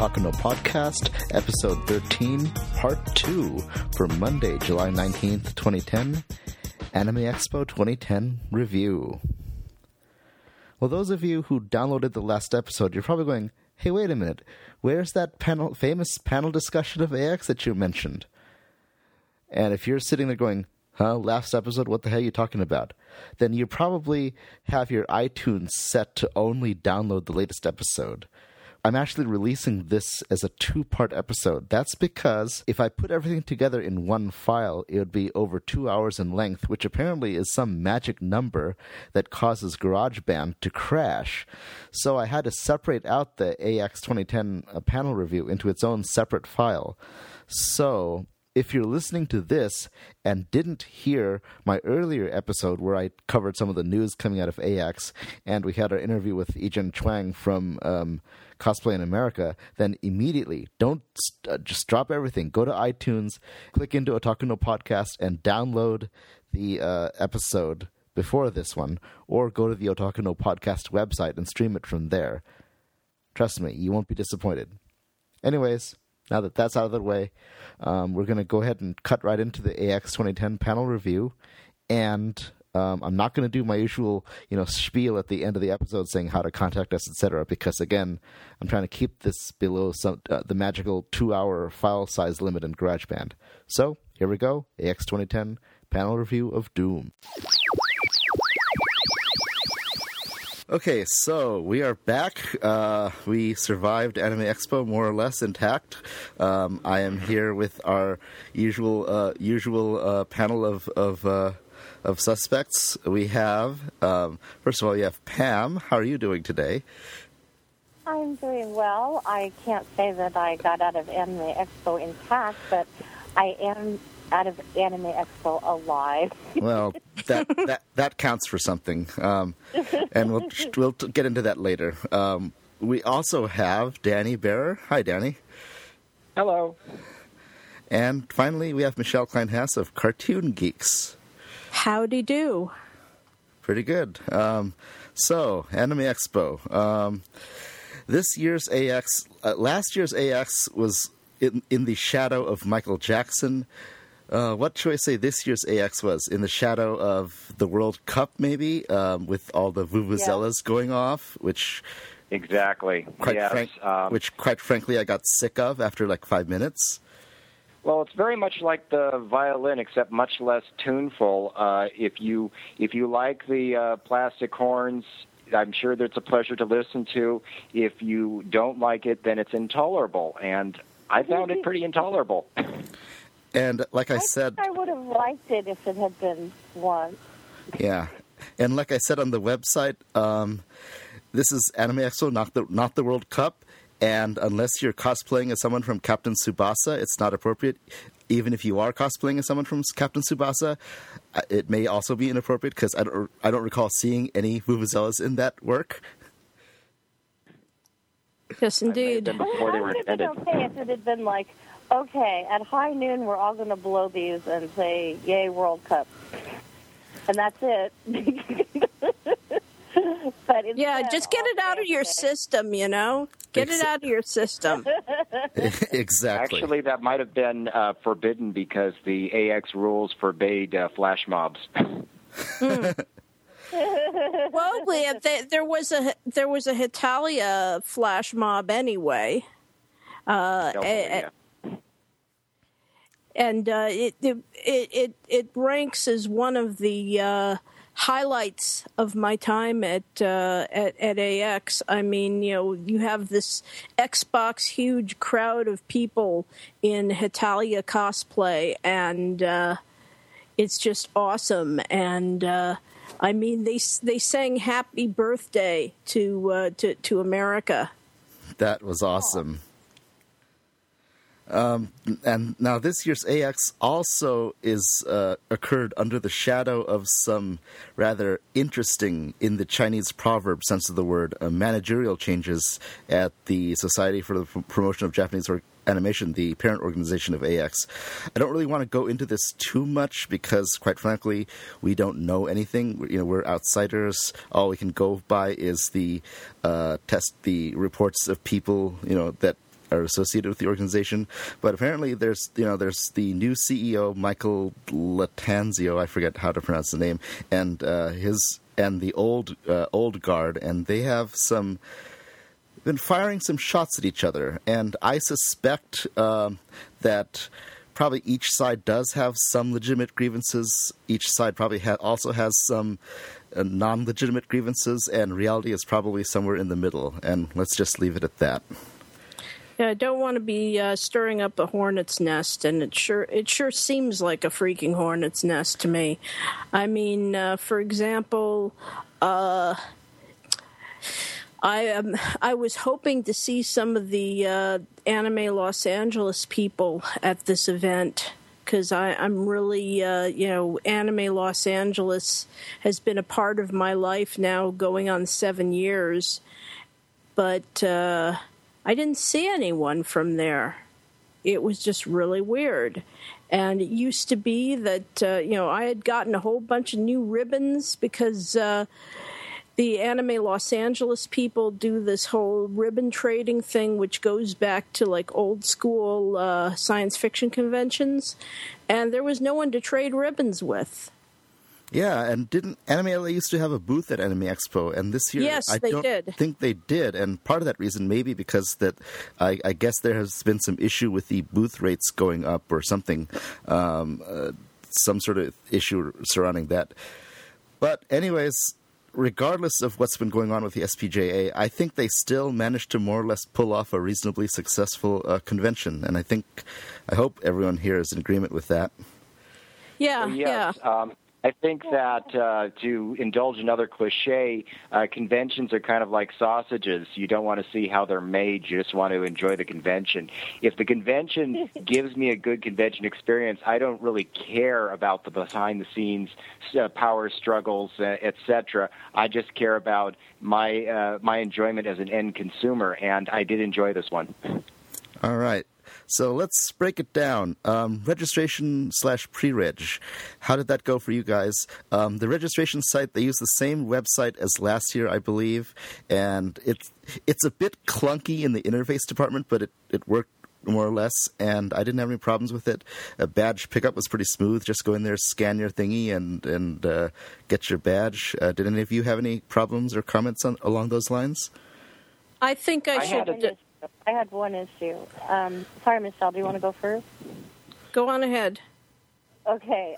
Otaku No Podcast, Episode 13, Part 2, for Monday, July 19th, 2010, Anime Expo 2010 Review. Well, those of you who downloaded the last episode, you're probably going, hey, wait a minute, where's that famous panel discussion of AX that you mentioned? And if you're sitting there going, last episode, what the hell are you talking about? Then you probably have your iTunes set to only download the latest episode. I'm actually releasing this as a two-part episode. That's because if I put everything together in one file, it would be over 2 hours in length, which apparently is some magic number that causes GarageBand to crash. So I had to separate out the AX 2010 panel review into its own separate file. So if you're listening to this and didn't hear my earlier episode where I covered some of the news coming out of AX, and we had our interview with Yijen Chuang from Cosplay in America, then immediately don't just drop everything. Go to iTunes, click into Otaku No Podcast, and download the episode before this one, or go to the Otaku No Podcast website and stream it from there. Trust me, you won't be disappointed. Anyways, now that that's out of the way, we're going to go ahead and cut right into the AX 2010 panel review, and I'm not going to do my usual, spiel at the end of the episode saying how to contact us, etc., because, again, I'm trying to keep this below the magical 2-hour file size limit in GarageBand. So, here we go, AX 2010 panel review of Doom. Okay, so we are back. We survived Anime Expo more or less intact. I am here with our usual panel of suspects. We have, first of all, you have Pam. How are you doing today? I'm doing well. I can't say that I got out of Anime Expo intact, but I am out of Anime Expo alive. Well, that counts for something, and we'll get into that later. We also have Danny Bearer. Hi, Danny. Hello. And finally, we have Michelle Klein-Hess of Cartoon Geeks. Howdy do. Pretty good. So, Anime Expo. This year's AX, last year's AX was in the shadow of Michael Jackson. What should I say this year's AX was? In the shadow of the World Cup, maybe, with all the vuvuzelas going off, which... Exactly. Which, quite frankly, I got sick of after like 5 minutes. Well, it's very much like the violin, except much less tuneful. If you like the plastic horns, I'm sure that it's a pleasure to listen to. If you don't like it, then it's intolerable, and I found it pretty intolerable. And like I said, I would have liked it if it had been once. Yeah, and like I said on the website, this is Anime Expo, not the World Cup. And unless you're cosplaying as someone from Captain Tsubasa, it's not appropriate. Even if you are cosplaying as someone from Captain Tsubasa, it may also be inappropriate because I don't recall seeing any vuvuzelas in that work. Yes, indeed. Before they were invented. Okay, if it had been like, okay, at high noon we're all going to blow these and say, "Yay, World Cup," and that's it. But yeah, just get it out of your system, Get it out of your system. Exactly. Actually, that might have been forbidden because the AX rules forbade flash mobs. Well, there was a Hetalia flash mob anyway. And it ranks as one of the highlights of my time at AX. I mean, you have this Xbox huge crowd of people in Hetalia cosplay, and it's just awesome. And I mean, they sang "Happy Birthday" to America. That was awesome. And now this year's AX also is occurred under the shadow of some rather interesting, in the Chinese proverb sense of the word, managerial changes at the Society for the Promotion of Japanese Animation, the parent organization of AX. I don't really want to go into this too much because, quite frankly, we don't know anything. We're outsiders. All we can go by is the reports of people, that are associated with the organization. But apparently, there's the new CEO, Michael Latanzio. I forget how to pronounce the name, and the old guard, and they have been firing some shots at each other, and I suspect that probably each side does have some legitimate grievances. Each side probably also has some non-legitimate grievances, and reality is probably somewhere in the middle. And let's just leave it at that. Yeah, I don't want to be stirring up a hornet's nest, and it sure seems like a freaking hornet's nest to me. I mean, for example, I was hoping to see some of the Anime Los Angeles people at this event, because I'm really, Anime Los Angeles has been a part of my life now going on 7 years, but I didn't see anyone from there. It was just really weird. And it used to be that, I had gotten a whole bunch of new ribbons because the Anime Los Angeles people do this whole ribbon trading thing, which goes back to like old school science fiction conventions, and there was no one to trade ribbons with. Yeah, and didn't Anime LA used to have a booth at Anime Expo, and this year yes, I don't think they did, and part of that reason maybe because that I guess there has been some issue with the booth rates going up or something, some sort of issue surrounding that. But anyways, regardless of what's been going on with the SPJA, I think they still managed to more or less pull off a reasonably successful convention, and I hope everyone here is in agreement with that. Yeah, yes. I think that to indulge another cliche, conventions are kind of like sausages. You don't want to see how they're made. You just want to enjoy the convention. If the convention gives me a good convention experience, I don't really care about the behind-the-scenes power struggles, etc. I just care about my enjoyment as an end consumer, and I did enjoy this one. All right. So let's break it down. Registration/pre-reg. How did that go for you guys? The registration site, they use the same website as last year, I believe, and it's a bit clunky in the interface department, but it worked more or less, and I didn't have any problems with it. Badge pickup was pretty smooth. Just go in there, scan your thingy, and get your badge. Did any of you have any problems or comments along those lines? I think I should... I had one issue. Sorry, Michelle, do you want to go first? Go on ahead. Okay.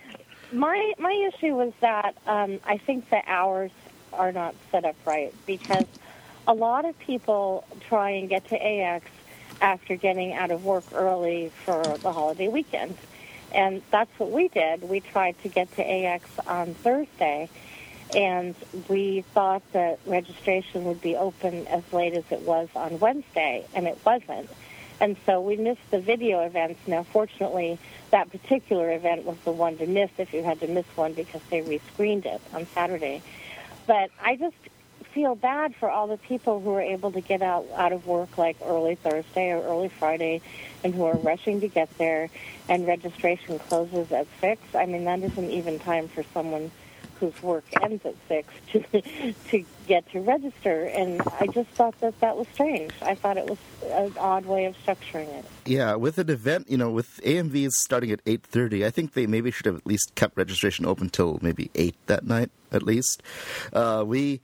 My issue was that I think the hours are not set up right, because a lot of people try and get to AX after getting out of work early for the holiday weekend. And that's what we did. We tried to get to AX on Thursday, and we thought that registration would be open as late as it was on Wednesday, and it wasn't. And so we missed the video events. Now, fortunately, that particular event was the one to miss if you had to miss one, because they rescreened it on Saturday. But I just feel bad for all the people who are able to get out of work like early Thursday or early Friday and who are rushing to get there, and registration closes at 6. I mean, that isn't even time for someone whose work ends at 6 to get to register, and I just thought that was strange. I thought it was an odd way of structuring it. Yeah, with an event, with AMVs starting at 8:30, I think they maybe should have at least kept registration open till maybe 8 that night, at least. We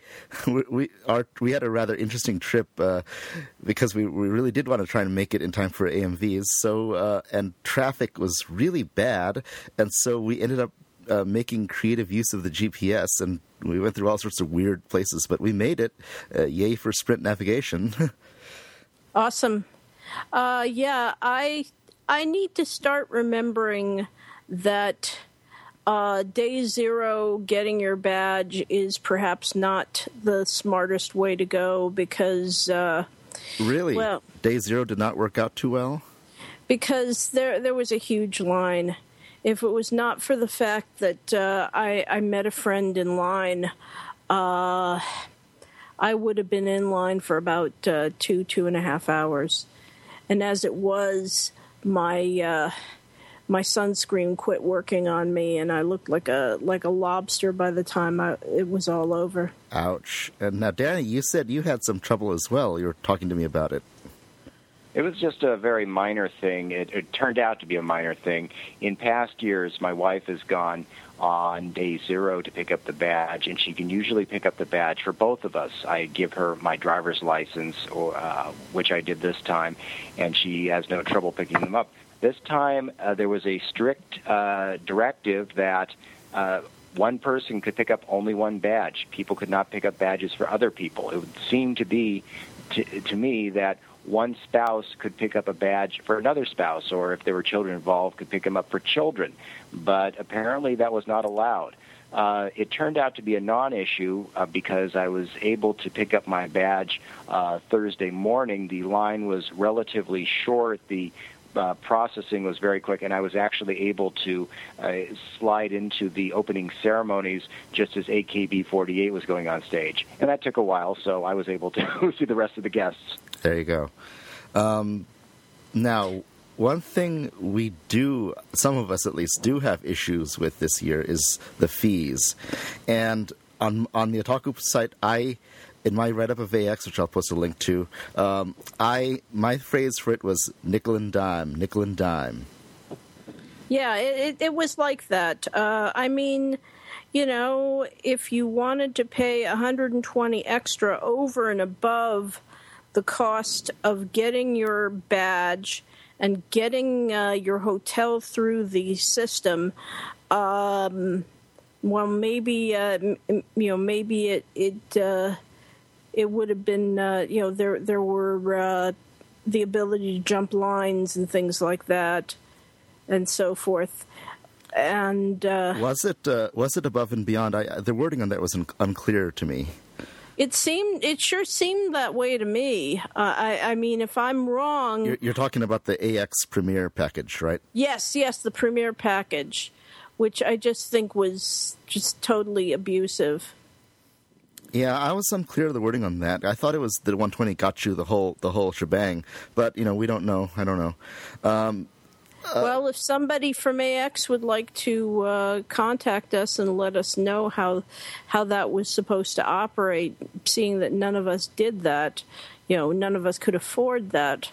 had a rather interesting trip because we really did want to try and make it in time for AMVs. So and traffic was really bad, and so we ended up making creative use of the GPS, and we went through all sorts of weird places, but we made it. Yay for Sprint navigation. Awesome. Yeah, I need to start remembering that day zero, getting your badge, is perhaps not the smartest way to go, because... really? Well, day zero did not work out too well? Because there was a huge line. If it was not for the fact that I met a friend in line, I would have been in line for about 2.5 hours. And as it was, my sunscreen quit working on me, and I looked like a lobster by the time it was all over. Ouch. And now, Danny, you said you had some trouble as well. You were talking to me about it. It was just a very minor thing. It turned out to be a minor thing. In past years, my wife has gone on day 0 to pick up the badge, and she can usually pick up the badge for both of us. I give her my driver's license, which I did this time, and she has no trouble picking them up. This time, there was a strict directive that one person could pick up only one badge. People could not pick up badges for other people. It would seem to be, to me, that one spouse could pick up a badge for another spouse, or if there were children involved, could pick them up for children. But apparently that was not allowed. It turned out to be a non-issue because I was able to pick up my badge Thursday morning. The line was relatively short. The processing was very quick, and I was actually able to slide into the opening ceremonies just as AKB48 was going on stage. And that took a while, so I was able to see the rest of the guests. There you go. Now, one thing we do, some of us at least, do have issues with this year is the fees. And on the Otaku site, in my write-up of AX, which I'll post a link to, my phrase for it was nickel and dime, nickel and dime. Yeah, it was like that. I mean, you know, if you wanted to pay $120 extra over and above the cost of getting your badge and getting your hotel through the system, well, maybe maybe it would have been there were the ability to jump lines and things like that, and so forth. And was it above and beyond? The wording on that was unclear to me. It sure seemed that way to me. I mean, if I'm wrong... You're talking about the AX Premier package, right? Yes, the Premier package, which I just think was just totally abusive. Yeah, I was unclear of the wording on that. I thought it was the 120 got you the whole shebang, but we don't know. I don't know. Well, if somebody from AX would like to contact us and let us know how that was supposed to operate, seeing that none of us did that, none of us could afford that,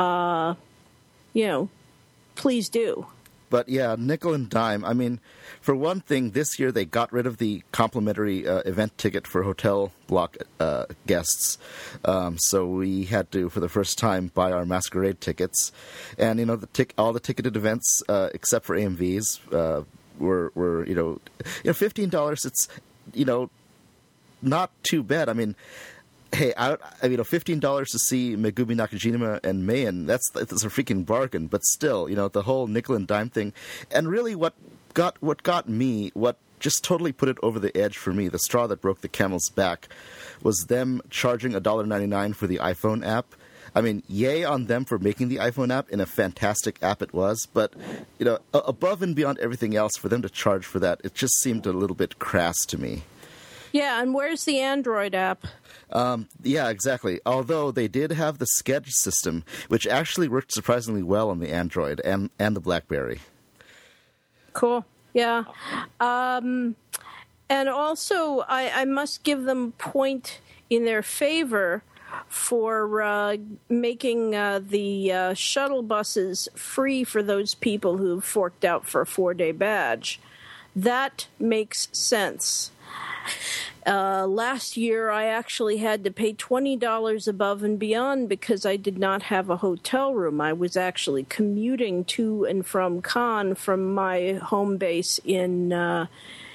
please do. But yeah, nickel and dime. I mean, for one thing, this year they got rid of the complimentary event ticket for hotel block guests. So we had to, for the first time, buy our masquerade tickets. And, all the ticketed events, except for AMVs, were $15. It's, not too bad. I mean, hey, $15 to see Megumi Nakajima and Mayan, that's a freaking bargain. But still, the whole nickel and dime thing. And really what got me, what just totally put it over the edge for me, the straw that broke the camel's back, was them charging $1.99 for the iPhone app. I mean, yay on them for making the iPhone app, and a fantastic app it was. But, above and beyond everything else, for them to charge for that, it just seemed a little bit crass to me. Yeah, and where's the Android app? Yeah, exactly. Although they did have the Sketch system, which actually worked surprisingly well on the Android and the BlackBerry. Cool. Yeah. And also, I must give them a point in their favor for making the shuttle buses free for those people who forked out for a 4-day badge. That makes sense. Last year, I actually had to pay $20 above and beyond because I did not have a hotel room. I was actually commuting to and from Cannes from my home base in the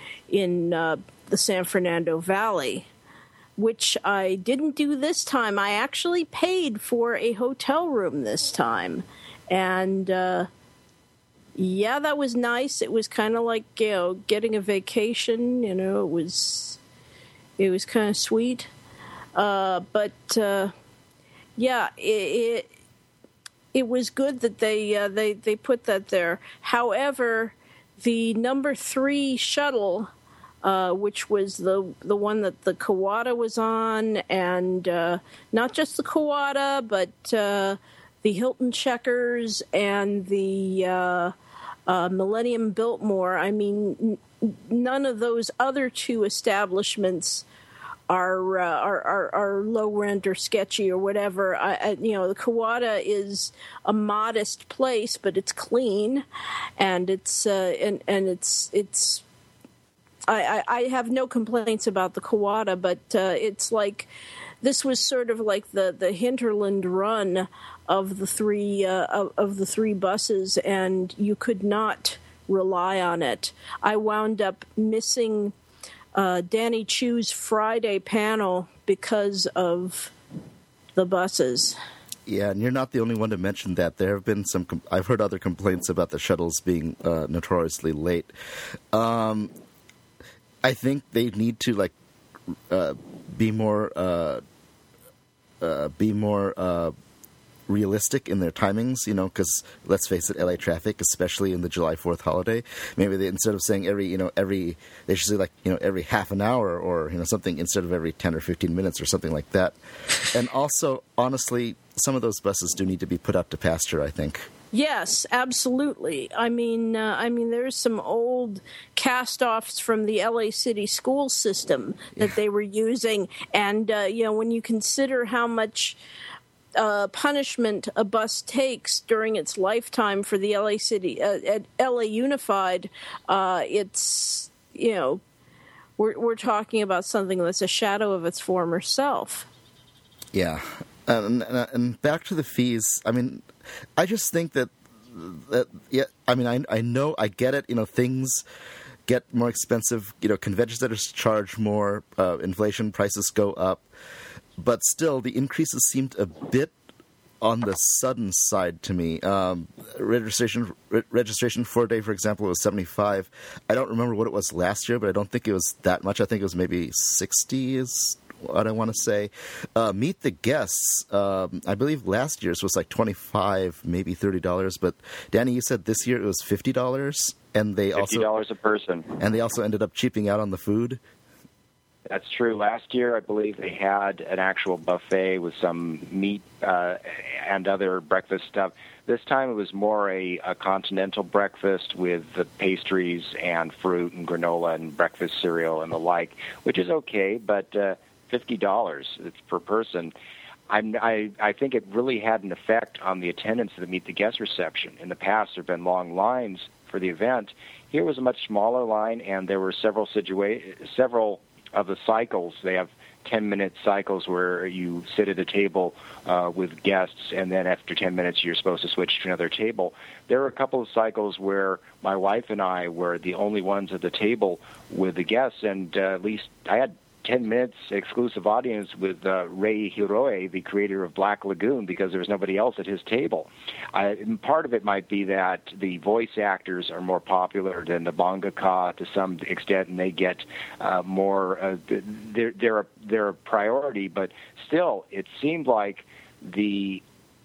San Fernando Valley, which I didn't do this time. I actually paid for a hotel room this time. And, yeah, that was nice. It was kind of like, getting a vacation, it was kind of sweet. But yeah, it was good that they put that there. However, the number 3 shuttle, which was the one that the Kawada was on, and not just the Kawada, but the Hilton Checkers and the Millennium Biltmore. I mean, none of those other 2 establishments are low rent or sketchy or whatever. The Kawada is a modest place, but it's clean, and it's I have no complaints about the Kawada, but it's like this was sort of like the hinterland run of the three buses, and you could not rely on it. I wound up missing Danny Chu's Friday panel because of the buses. Yeah, and you're not the only one to mention that. There have been some. I've heard other complaints about the shuttles being notoriously late. I think they need to be more realistic in their timings, because let's face it, LA traffic, especially in the July 4th holiday, maybe they, instead of saying they should say every half an hour or something instead of every 10 or 15 minutes or something like that. And also, honestly, some of those buses do need to be put out to pasture, I think. Yes, absolutely. I mean, there's some old cast-offs from the LA City school system that they were using, and when you consider how much punishment a bus takes during its lifetime for the LA City at LA Unified, it's we're talking about something that's a shadow of its former self. Yeah, and back to the fees. I mean, I just think that I mean, I know, I get it. Things get more expensive. Convention centers charge more. Inflation, prices go up. But still, the increases seemed a bit on the sudden side to me. Registration for a day, for example, was $75. I don't remember what it was last year, but I don't think it was that much. I think it was maybe $60 is what I want to say. Meet the guests. I believe last year's was like $25, maybe $30. But Danny, you said this year it was $50, and they $50 a person, and they also ended up cheaping out on the food. That's true. Last year, I believe they had an actual buffet with some meat and other breakfast stuff. This time it was more a continental breakfast with the pastries and fruit and granola and breakfast cereal and the like, which is okay, but $50 per person. I think it really had an effect on the attendance of the Meet the Guest reception. In the past, there have been long lines for the event. Here was a much smaller line, and there were several of the cycles. They have 10-minute cycles where you sit at a table with guests, and then after 10 minutes you're supposed to switch to another table. There were a couple of cycles where my wife and I were the only ones at the table with the guests, and at least I had 10 minutes exclusive audience with Ray Hiroe, the creator of Black Lagoon, because there was nobody else at his table. Part of it might be that the voice actors are more popular than the mangaka to some extent, and they get more. They're a priority, but still, it seemed like the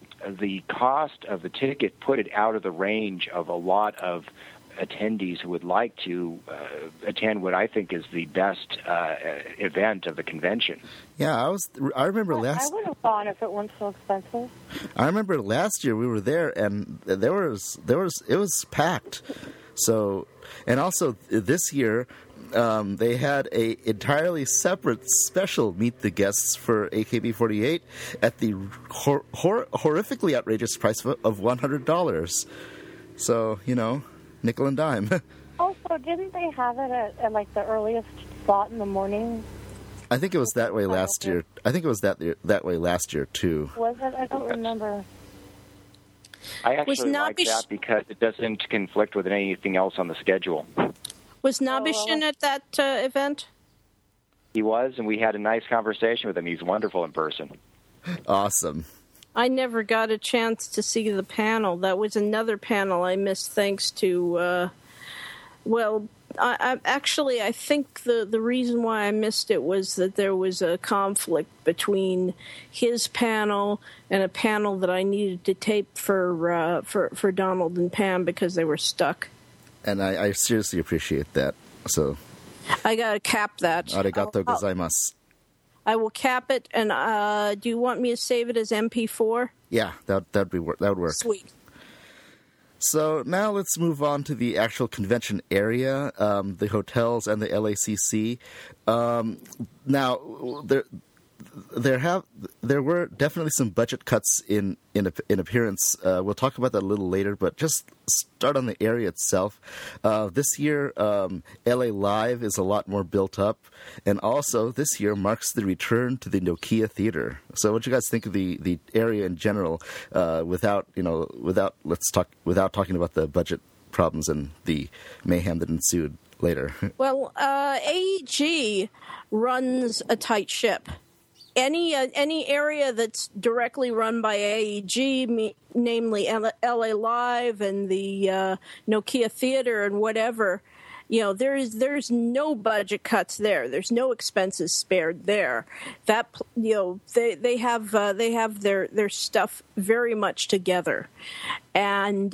cost of the ticket put it out of the range of a lot of attendees who would like to attend what I think is the best event of the convention. Yeah, I remember last. I would have gone if it weren't so expensive. I remember last year we were there, and it was packed. So, and also this year, they had a entirely separate special Meet the Guests for AKB48 at the horrifically outrageous price of $100. So, nickel and dime. Also, didn't they have it at like the earliest slot in the morning? I think it was that way last year. I think it was that way last year too. Was it? I don't remember. I actually like that because it doesn't conflict with anything else on the schedule. Was Nabishin at that event? He was, and we had a nice conversation with him. He's wonderful in person. Awesome. I never got a chance to see the panel. That was another panel I missed thanks to, I think the reason why I missed it was that there was a conflict between his panel and a panel that I needed to tape for Donald and Pam because they were stuck. And I seriously appreciate that. So I got to cap that. Arigato gozaimasu. I will cap it, and do you want me to save it as MP4? Yeah, that would work. Sweet. So now let's move on to the actual convention area, the hotels and the LACC. Now, there were definitely some budget cuts in appearance. We'll talk about that a little later, but just start on the area itself. This year, LA Live is a lot more built up, and also this year marks the return to the Nokia Theater. So, what do you guys think of the area in general? Without talking about the budget problems and the mayhem that ensued later. Well, AEG runs a tight ship. Any area that's directly run by AEG, namely LA Live and the Nokia Theater and whatever, there's no budget cuts there. There's no expenses spared there. That they have their stuff very much together, and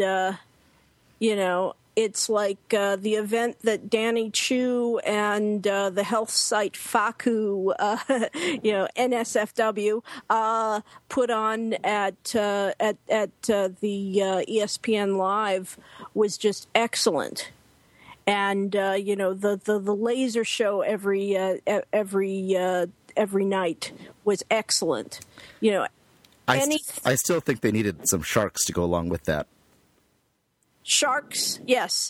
it's like the event that Danny Chu and the health site Faku, NSFW, put on at the ESPN Live was just excellent. And the laser show every night was excellent. I still think they needed some sharks to go along with that. Sharks, yes,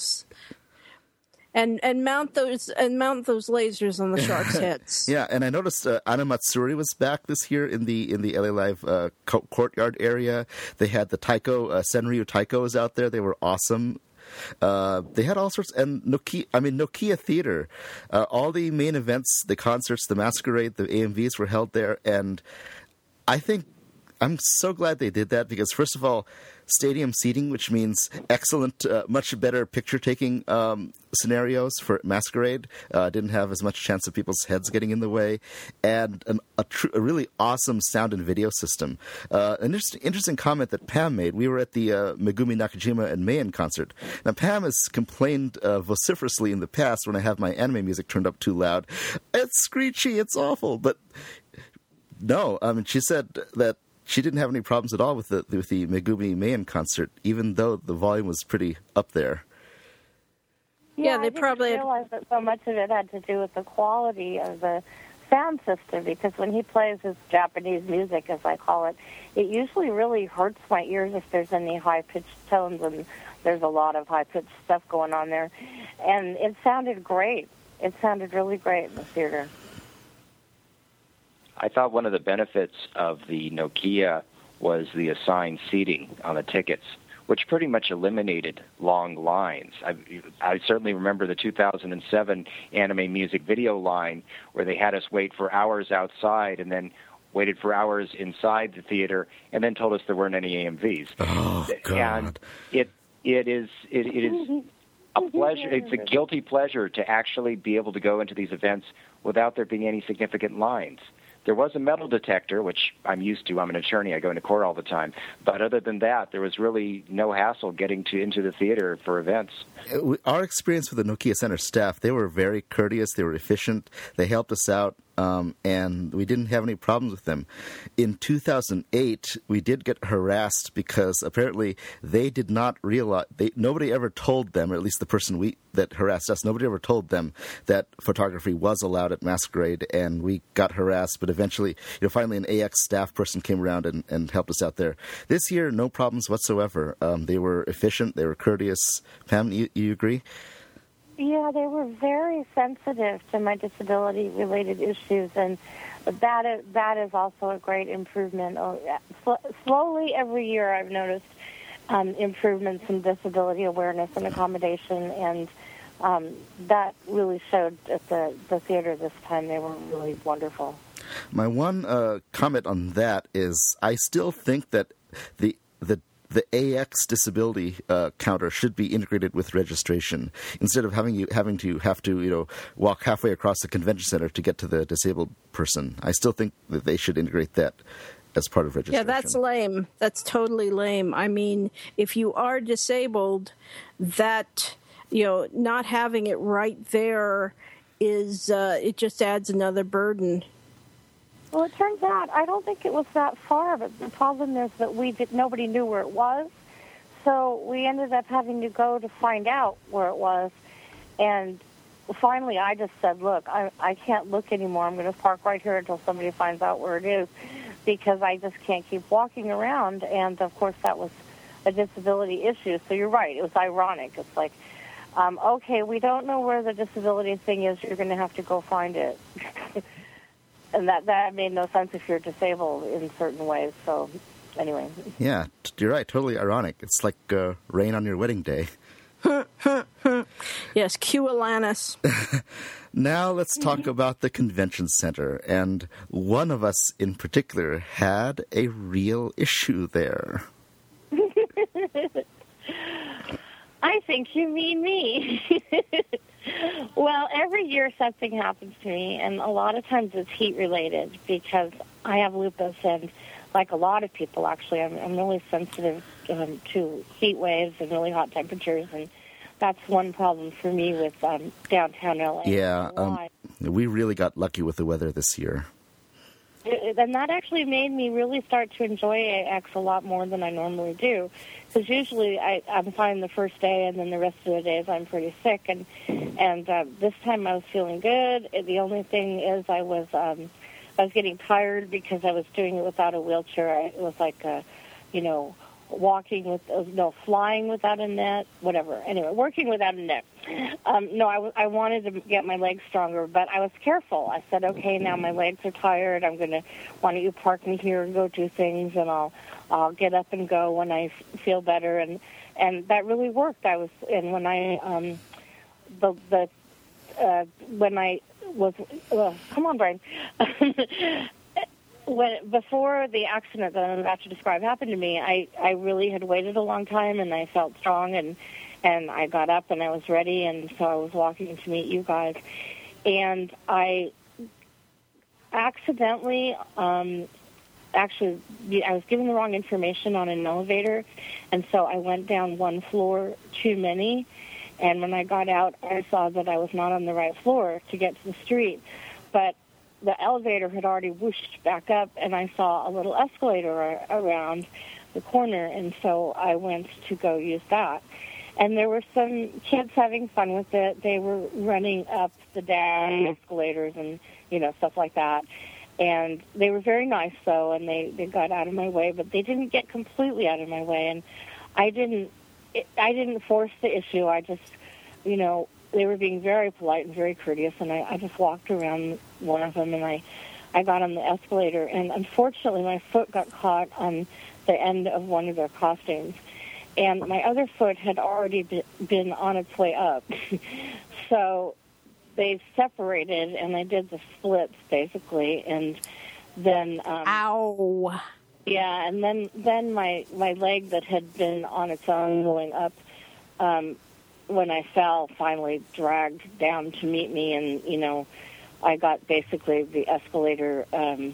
and mount those lasers on the sharks' heads. Yeah, and I noticed Anna Matsuri was back this year in the LA Live courtyard area. They had the Taiko Senryu Taikos out there. They were awesome. They had all sorts, and Nokia Theater. All the main events, the concerts, the masquerade, the AMVs were held there, and I think I'm so glad they did that because, first of all, stadium seating, which means excellent, much better picture-taking scenarios for masquerade. Didn't have as much chance of people's heads getting in the way, and a really awesome sound and video system. An interesting comment that Pam made. We were at the Megumi Nakajima and Mayan concert. Now, Pam has complained vociferously in the past when I have my anime music turned up too loud. It's screechy, it's awful, but no, she said that she didn't have any problems at all with the Megumi Mayan concert, even though the volume was pretty up there. Yeah, they probably didn't realize that so much of it had to do with the quality of the sound system, because when he plays his Japanese music, as I call it, it usually really hurts my ears if there's any high-pitched tones, and there's a lot of high-pitched stuff going on there. And it sounded great. It sounded really great in the theater. I thought one of the benefits of the Nokia was the assigned seating on the tickets, which pretty much eliminated long lines. I certainly remember the 2007 anime music video line where they had us wait for hours outside and then waited for hours inside the theater and then told us there weren't any AMVs. Oh, God. And it is a pleasure. It's a guilty pleasure to actually be able to go into these events without there being any significant lines. There was a metal detector, which I'm used to. I'm an attorney. I go into court all the time. But other than that, there was really no hassle getting into the theater for events. Our experience with the Nokia Center staff, they were very courteous. They were efficient. They helped us out. And we didn't have any problems with them. In 2008, we did get harassed because apparently they did not realize, nobody ever told them, or at least the person that harassed us, nobody ever told them that photography was allowed at Masquerade, and we got harassed. But eventually, finally an AX staff person came around and helped us out there. This year, no problems whatsoever. They were efficient. They were courteous. Pam, you agree? Yeah, they were very sensitive to my disability-related issues, and that is also a great improvement. Slowly, every year, I've noticed improvements in disability awareness and accommodation, and that really showed at the theater this time. They were really wonderful. My one comment on that is I still think that the AX disability counter should be integrated with registration instead of having to walk halfway across the convention center to get to the disabled person. I still think that they should integrate that as part of registration. Yeah, that's lame. That's totally lame. I mean, if you are disabled, that not having it right there is it just adds another burden. Well, it turns out I don't think it was that far, but the problem is that nobody knew where it was. so we ended up having to go to find out where it was. And finally, I just said, look, I can't look anymore. I'm going to park right here until somebody finds out where it is, because I just can't keep walking around. And, of course, that was a disability issue. So you're right. It was ironic. It's like, okay, we don't know where the disability thing is. You're going to have to go find it. And that made no sense if you're disabled in certain ways. So anyway. Yeah, you're right. Totally ironic. It's like rain on your wedding day. Yes, cue Alanis. Now let's talk about the convention center. And one of us in particular had a real issue there. I think you mean me. Well, every year something happens to me, and a lot of times it's heat-related because I have lupus, and like a lot of people, actually, I'm really sensitive to heat waves and really hot temperatures, and that's one problem for me with downtown LA. Yeah, we really got lucky with the weather this year. And that actually made me really start to enjoy AX a lot more than I normally do. Because usually I'm fine the first day, and then the rest of the days I'm pretty sick. And this time I was feeling good. The only thing is I was getting tired because I was doing it without a wheelchair. It was like, flying without a net, whatever. Anyway, working without a net. I wanted to get my legs stronger, but I was careful. I said, okay, now my legs are tired. Why don't you park me here and go do things, and I'll get up and go when I feel better. And that really worked. Come on, Brian. Before the accident that I'm about to describe happened to me, I really had waited a long time, and I felt strong, and I got up and I was ready, and so I was walking to meet you guys. And I accidentally, I was given the wrong information on an elevator, and so I went down one floor too many, and when I got out, I saw that I was not on the right floor to get to the street. But the elevator had already whooshed back up, and I saw a little escalator around the corner, and so I went to go use that. And there were some kids having fun with it. They were running up the down escalators and, stuff like that. And they were very nice, though, and they got out of my way, but they didn't get completely out of my way. And I didn't force the issue. I just, they were being very polite and very courteous, and I just walked around one of them, and I got on the escalator, and unfortunately my foot got caught on the end of one of their costumes, and my other foot had already been on its way up. So they separated, and I did the splits, basically, and then... Ow! Yeah, and then my leg that had been on its own going up... when I fell, finally dragged down to meet me, and, I got basically the escalator,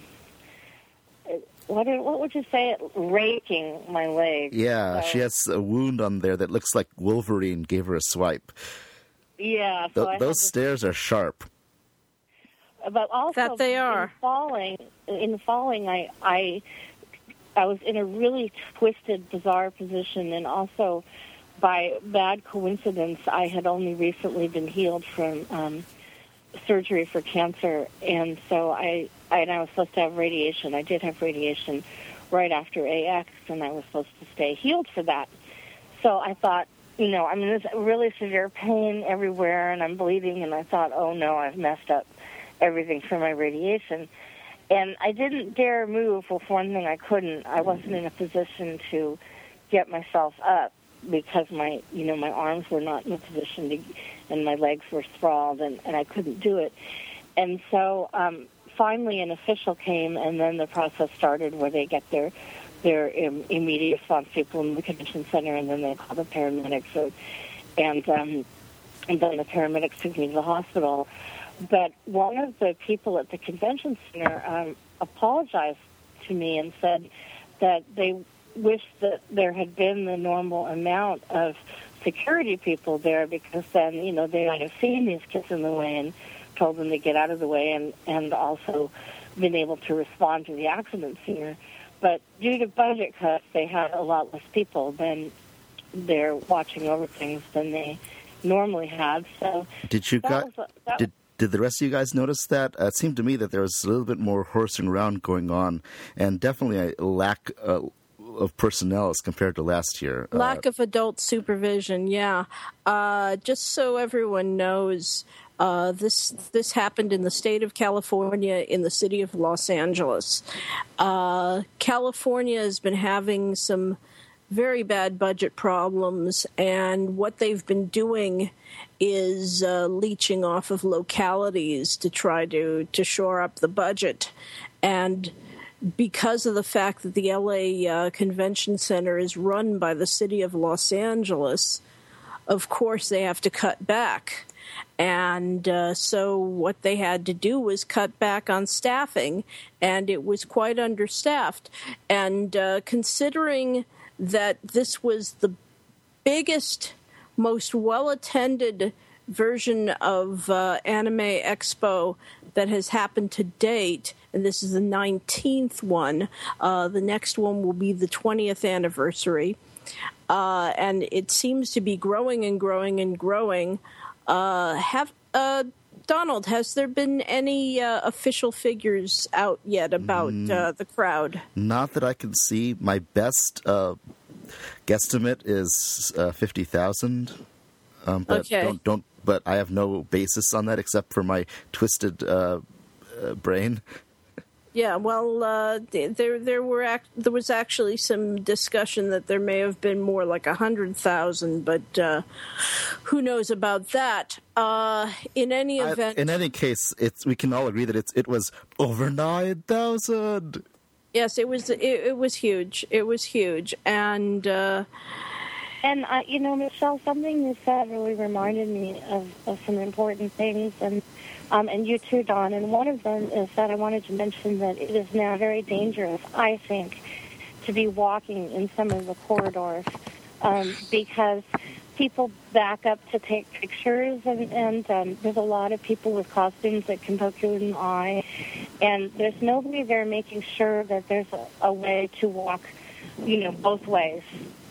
what would you say, raking my leg. Yeah, so, she has a wound on there that looks like Wolverine gave her a swipe. Yeah. So those stairs are sharp. But also, that they are. In falling, I was in a really twisted, bizarre position, and also... by bad coincidence, I had only recently been healed from surgery for cancer, and so I was supposed to have radiation. I did have radiation right after AX, and I was supposed to stay healed for that. So I thought, there's really severe pain everywhere, and I'm bleeding, and I thought, oh, no, I've messed up everything for my radiation. And I didn't dare move. Well, for one thing, I couldn't. I wasn't in a position to get myself up, because my arms were not in a position and my legs were sprawled, and I couldn't do it. And so finally an official came, and then the process started where they get their immediate response people in the convention center, and then they call the paramedics, and then the paramedics took me to the hospital. But one of the people at the convention center apologized to me and said that they wish that there had been the normal amount of security people there, because then, they might have seen these kids in the way and told them to get out of the way, and also been able to respond to the accident sooner. But due to budget cuts, they had a lot less people than they're watching over things than they normally have. So did you did the rest of you guys notice that? It seemed to me that there was a little bit more horsing around going on, and definitely a lack of personnel as compared to last year. Lack of adult supervision, yeah. Just so everyone knows, this happened in the state of California, in the city of Los Angeles. California has been having some very bad budget problems, and what they've been doing is leeching off of localities to try to shore up the budget. And because of the fact that the LA Convention Center is run by the city of Los Angeles, of course they have to cut back. And so what they had to do was cut back on staffing, and it was quite understaffed. And considering that this was the biggest, most well-attended version of Anime Expo that has happened to date, and this is the 19th one. The next one will be the 20th anniversary. And it seems to be growing and growing and growing. Donald, has there been any official figures out yet about the crowd? Not that I can see. My best guesstimate is 50,000. But okay. But I have no basis on that except for my twisted brain. Yeah, well, there was actually some discussion that there may have been more like 100,000, but who knows about that? In any event, in any case, we can all agree that it was over 9,000. Yes, it was huge. It was huge, and Michelle, something you said really reminded me of some important things, and you too, Don. And one of them is that I wanted to mention that it is now very dangerous, I think, to be walking in some of the corridors because people back up to take pictures, and there's a lot of people with costumes that can poke you in the eye, and there's nobody there making sure that there's a way to walk, both ways.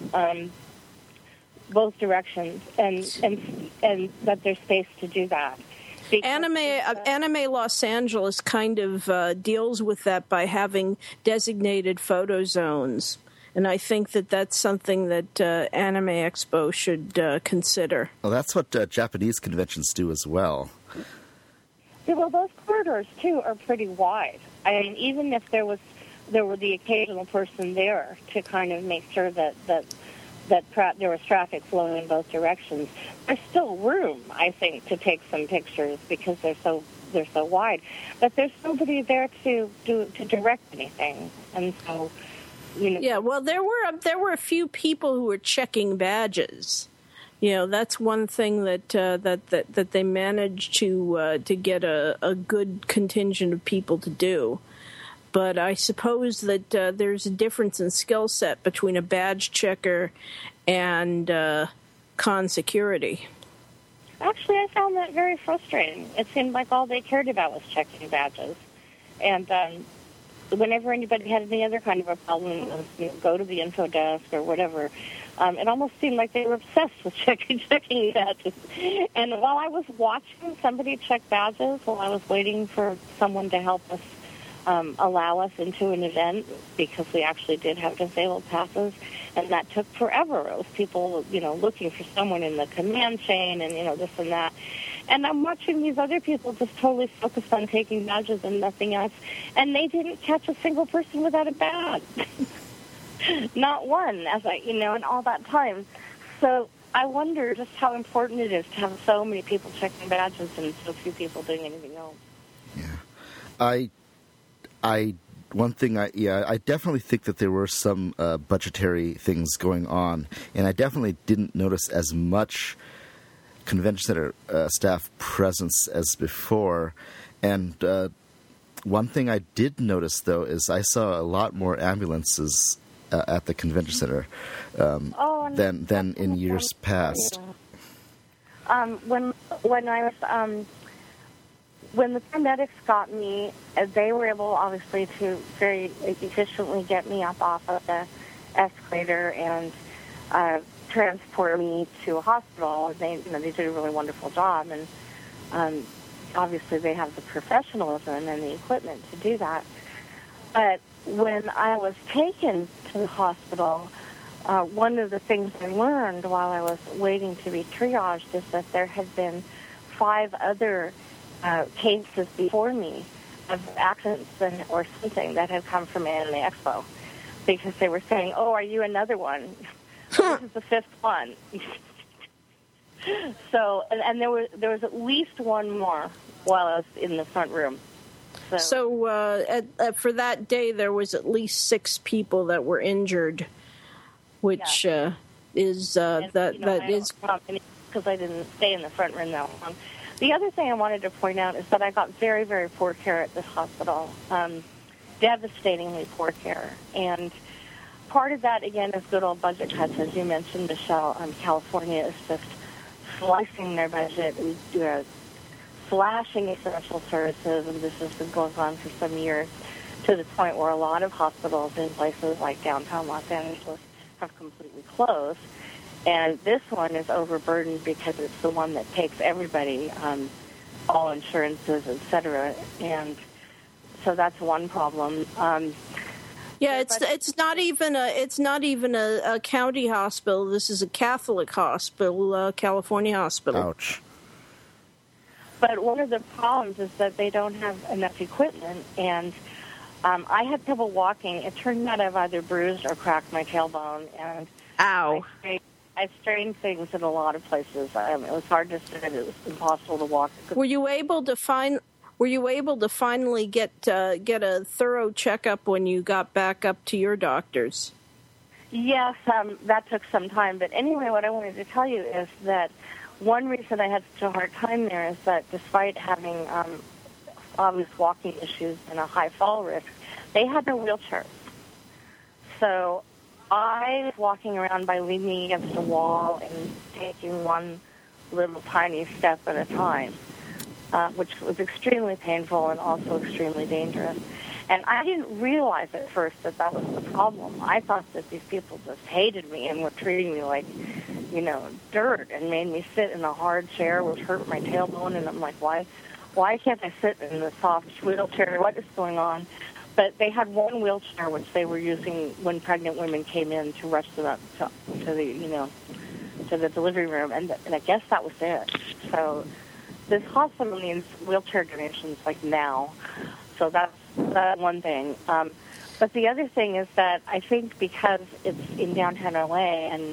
Both directions, and that there's space to do that. Anime Los Angeles kind of deals with that by having designated photo zones, and I think that that's something that Anime Expo should consider. Well, that's what Japanese conventions do as well. Yeah, well, those corridors too are pretty wide. I mean, even if there were the occasional person there to kind of make sure that there was traffic flowing in both directions, there's still room, I think, to take some pictures because they're so wide. But there's nobody there to direct anything, and so Yeah, well, there were a few people who were checking badges. That's one thing that they managed to get a good contingent of people to do. But I suppose that there's a difference in skill set between a badge checker and con security. Actually, I found that very frustrating. It seemed like all they cared about was checking badges. And whenever anybody had any other kind of a problem, go to the info desk or whatever, it almost seemed like they were obsessed with checking badges. And while I was watching somebody check badges, while I was waiting for someone to help us allow us into an event, because we actually did have disabled passes, and that took forever. It was people, looking for someone in the command chain and, this and that. And I'm watching these other people just totally focused on taking badges and nothing else, and they didn't catch a single person without a badge. Not one, in all that time. So I wonder just how important it is to have so many people checking badges and so few people doing anything else. Yeah. I definitely think that there were some budgetary things going on, and I definitely didn't notice as much convention center staff presence as before. And one thing I did notice, though, is I saw a lot more ambulances at the convention center than in years past. When the paramedics got me, they were able, obviously, to very efficiently get me up off of the escalator, and transport me to a hospital. They did a really wonderful job, and obviously they have the professionalism and the equipment to do that. But when I was taken to the hospital, one of the things I learned while I was waiting to be triaged is that there had been 5 other cases before me of accidents or something that had come from Anime Expo, because they were saying, "Oh, are you another one?" This is the 5th one. So, and there was at least one more while I was in the front room. So for that day, there was at least 6 people that were injured, which is because I didn't stay in the front room that long. The other thing I wanted to point out is that I got very, very poor care at this hospital, devastatingly poor care. And part of that, again, is good old budget cuts. As you mentioned, Michelle, California is just slicing their budget, slashing essential services, and this has been going on for some years, to the point where a lot of hospitals in places like downtown Los Angeles have completely closed. And this one is overburdened because it's the one that takes everybody, all insurances, et cetera. And so that's one problem. It's not even a county hospital. This is a Catholic hospital, California hospital. Ouch. But one of the problems is that they don't have enough equipment, and I had trouble walking. It turned out I've either bruised or cracked my tailbone, and ow. I strained things in a lot of places. It was hard to sit. It was impossible to walk. Were you able to finally get a thorough checkup when you got back up to your doctors? Yes, that took some time. But anyway, what I wanted to tell you is that one reason I had such a hard time there is that despite having obvious walking issues and a high fall risk, they had no wheelchairs. So I was walking around by leaning against a wall and taking one little tiny step at a time, which was extremely painful and also extremely dangerous. And I didn't realize at first that that was the problem. I thought that these people just hated me and were treating me like, dirt, and made me sit in a hard chair, which hurt my tailbone. And I'm like, why can't I sit in the soft wheelchair? What is going on? But they had one wheelchair which they were using when pregnant women came in to rush them up to the delivery room, and I guess that was it. So this hospital needs wheelchair donations like now. So that's one thing. But the other thing is that I think because it's in downtown LA and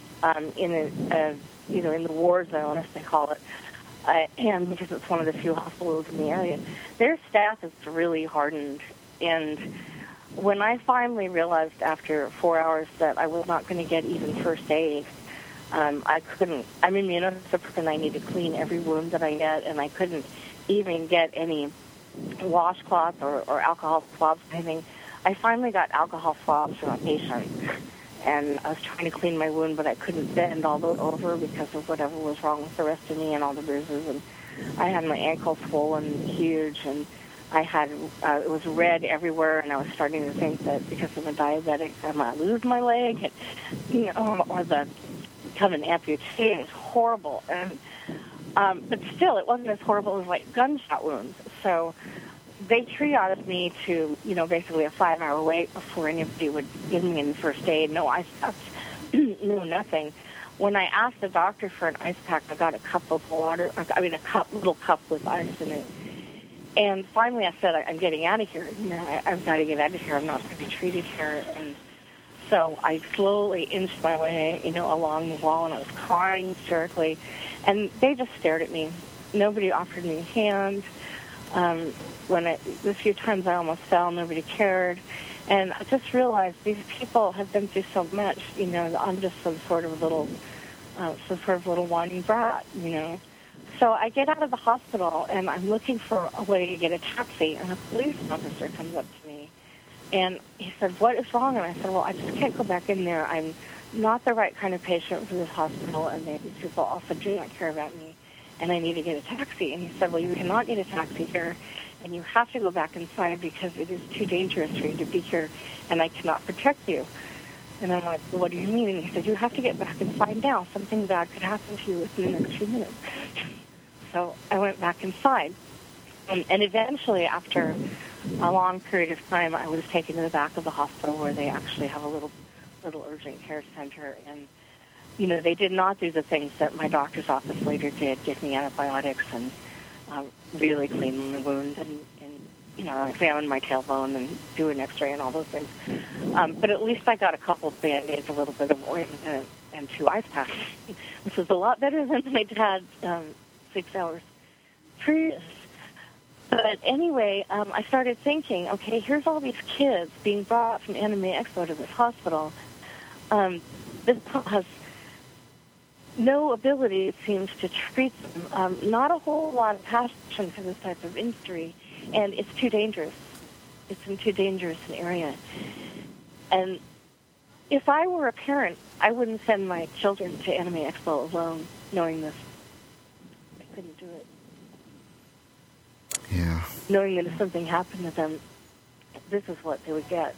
in the war zone, as they call it, and because it's one of the few hospitals in the area, their staff is really hardened. And when I finally realized after 4 hours that I was not going to get even first aid, I couldn't. I'm immunosuppressed, and I need to clean every wound that I get, and I couldn't even get any washcloth or alcohol swabs or anything. I finally got alcohol swabs from a patient, and I was trying to clean my wound, but I couldn't bend all the way over because of whatever was wrong with the rest of me and all the bruises. And I had my ankle swollen huge, and I had it was red everywhere, and I was starting to think that because I'm a diabetic, I might lose my leg, or become an amputee. It was horrible, and but still, it wasn't as horrible as like gunshot wounds. So they triaged me to basically a 5-hour wait before anybody would give me any first aid. No ice packs, no nothing. When I asked the doctor for an ice pack, I got a cup of water. Little cup with ice in it. And finally, I said, I'm getting out of here. I've got to get out of here. I'm not going to be treated here. And so I slowly inched my way, along the wall, and I was crying hysterically. And they just stared at me. Nobody offered me a hand. The few times I almost fell, nobody cared. And I just realized these people have been through so much. I'm just some sort of little whiny brat. So I get out of the hospital, and I'm looking for a way to get a taxi, and a police officer comes up to me, and he said, "What is wrong?" And I said, "Well, I just can't go back in there. I'm not the right kind of patient for this hospital, and these people also do not care about me, and I need to get a taxi." And he said, "Well, you cannot get a taxi here, and you have to go back inside because it is too dangerous for you to be here, and I cannot protect you." And I'm like, what do you mean? And he said, you have to get back inside now. Something bad could happen to you within the next few minutes. So I went back inside. And eventually, after a long period of time, I was taken to the back of the hospital where they actually have a little urgent care center. And, you know, they did not do the things that my doctor's office later did, give me antibiotics and really clean the wound and you know, examine my tailbone and do an x-ray and all those things. But at least I got a couple of Band-Aids, a little bit of ointment, and 2 ice packs, which was a lot better than I'd had 6 hours previous. But anyway, I started thinking, okay, here's all these kids being brought from Anime Expo to this hospital. This has no ability, it seems, to treat them. Not a whole lot of passion for this type of injury, and it's too dangerous. It's in too dangerous an area. And if I were a parent, I wouldn't send my children to Anime Expo alone, knowing this. I couldn't do it. Yeah. Knowing that if something happened to them, this is what they would get.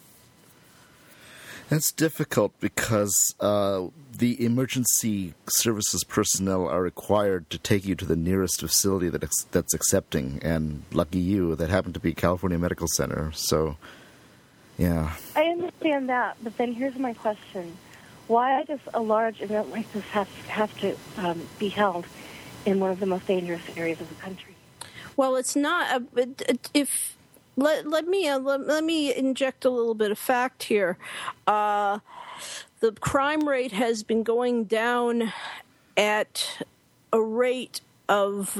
It's difficult because the emergency services personnel are required to take you to the nearest facility that's accepting, and lucky you, that happened to be California Medical Center. So, yeah. I understand that, but then here's my question. Why does a large event like this have to be held in one of the most dangerous areas of the country? Well, it's not. Let me inject a little bit of fact here. The crime rate has been going down at a rate of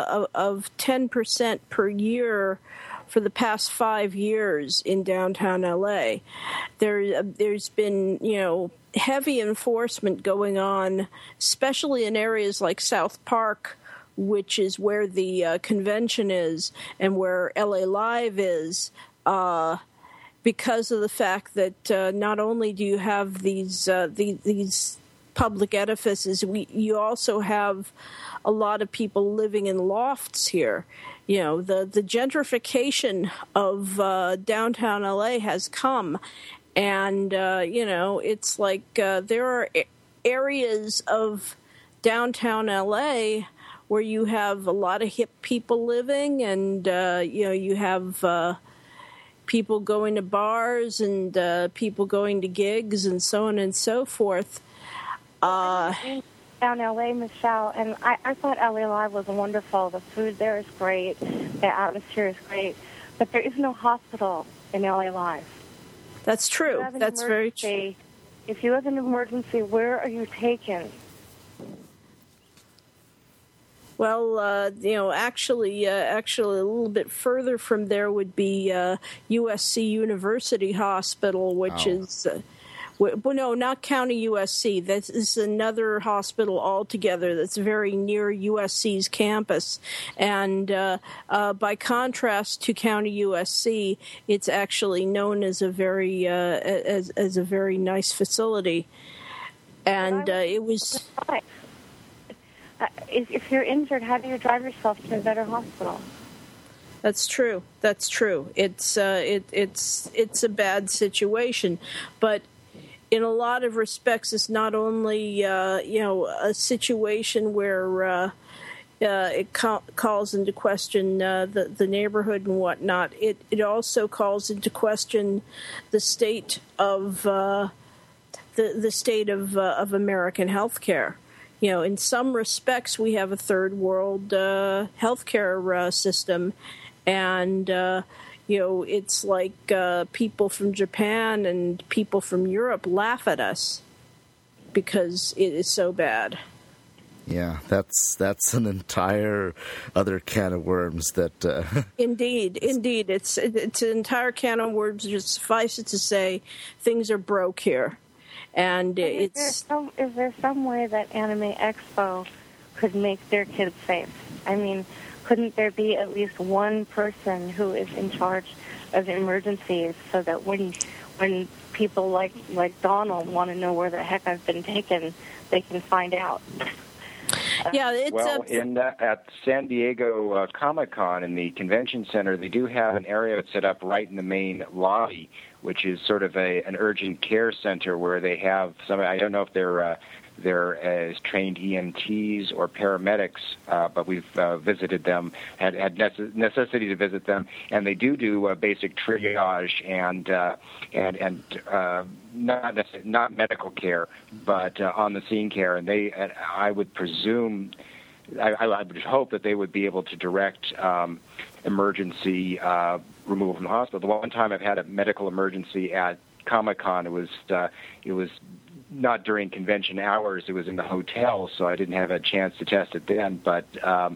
10% per year for the past 5 years in downtown LA. There's been, heavy enforcement going on, especially in areas like South Park, which is where the convention is and where LA Live is, because of the fact that not only do you have these public edifices, you also have a lot of people living in lofts here. The gentrification of downtown LA has come, and it's like there are areas of downtown LA where you have a lot of hip people living, and you have people going to bars and people going to gigs and so on and so forth. Down LA, Michelle, and I thought LA Live was wonderful. The food there is great, the atmosphere is great, but there is no hospital in LA Live. That's true. That's very true. If you have an emergency, where are you taken? Well, actually, a little bit further from there would be USC University Hospital, which is, no, not County USC. This is another hospital altogether that's very near USC's campus. And by contrast to County USC, it's actually known as a very as a very nice facility. And it was. If you're injured, how do you drive yourself to a better hospital? That's true. It's a bad situation, but in a lot of respects, it's not only a situation where it calls into question the neighborhood and whatnot. It also calls into question the state of the state of American healthcare. In some respects, we have a third world healthcare system, and it's like people from Japan and people from Europe laugh at us because it is so bad. Yeah, that's an entire other can of worms. That Indeed, it's an entire can of worms. Just suffice it to say, things are broke here. And is there some way that Anime Expo could make their kids safe? I mean, couldn't there be at least one person who is in charge of emergencies so that when people like Donald want to know where the heck I've been taken, they can find out? Yeah, at San Diego Comic-Con in the convention center, they do have an area set up right in the main lobby which is sort of an urgent care center where they have some. I don't know if they're as trained EMTs or paramedics, but we've visited them, had necessity to visit them, and they do basic triage and not medical care, but on the scene care, and I would presume. I would hope that they would be able to direct emergency removal from the hospital. The one time I've had a medical emergency at Comic-Con, it was not during convention hours. It was in the hotel, so I didn't have a chance to test it then. But I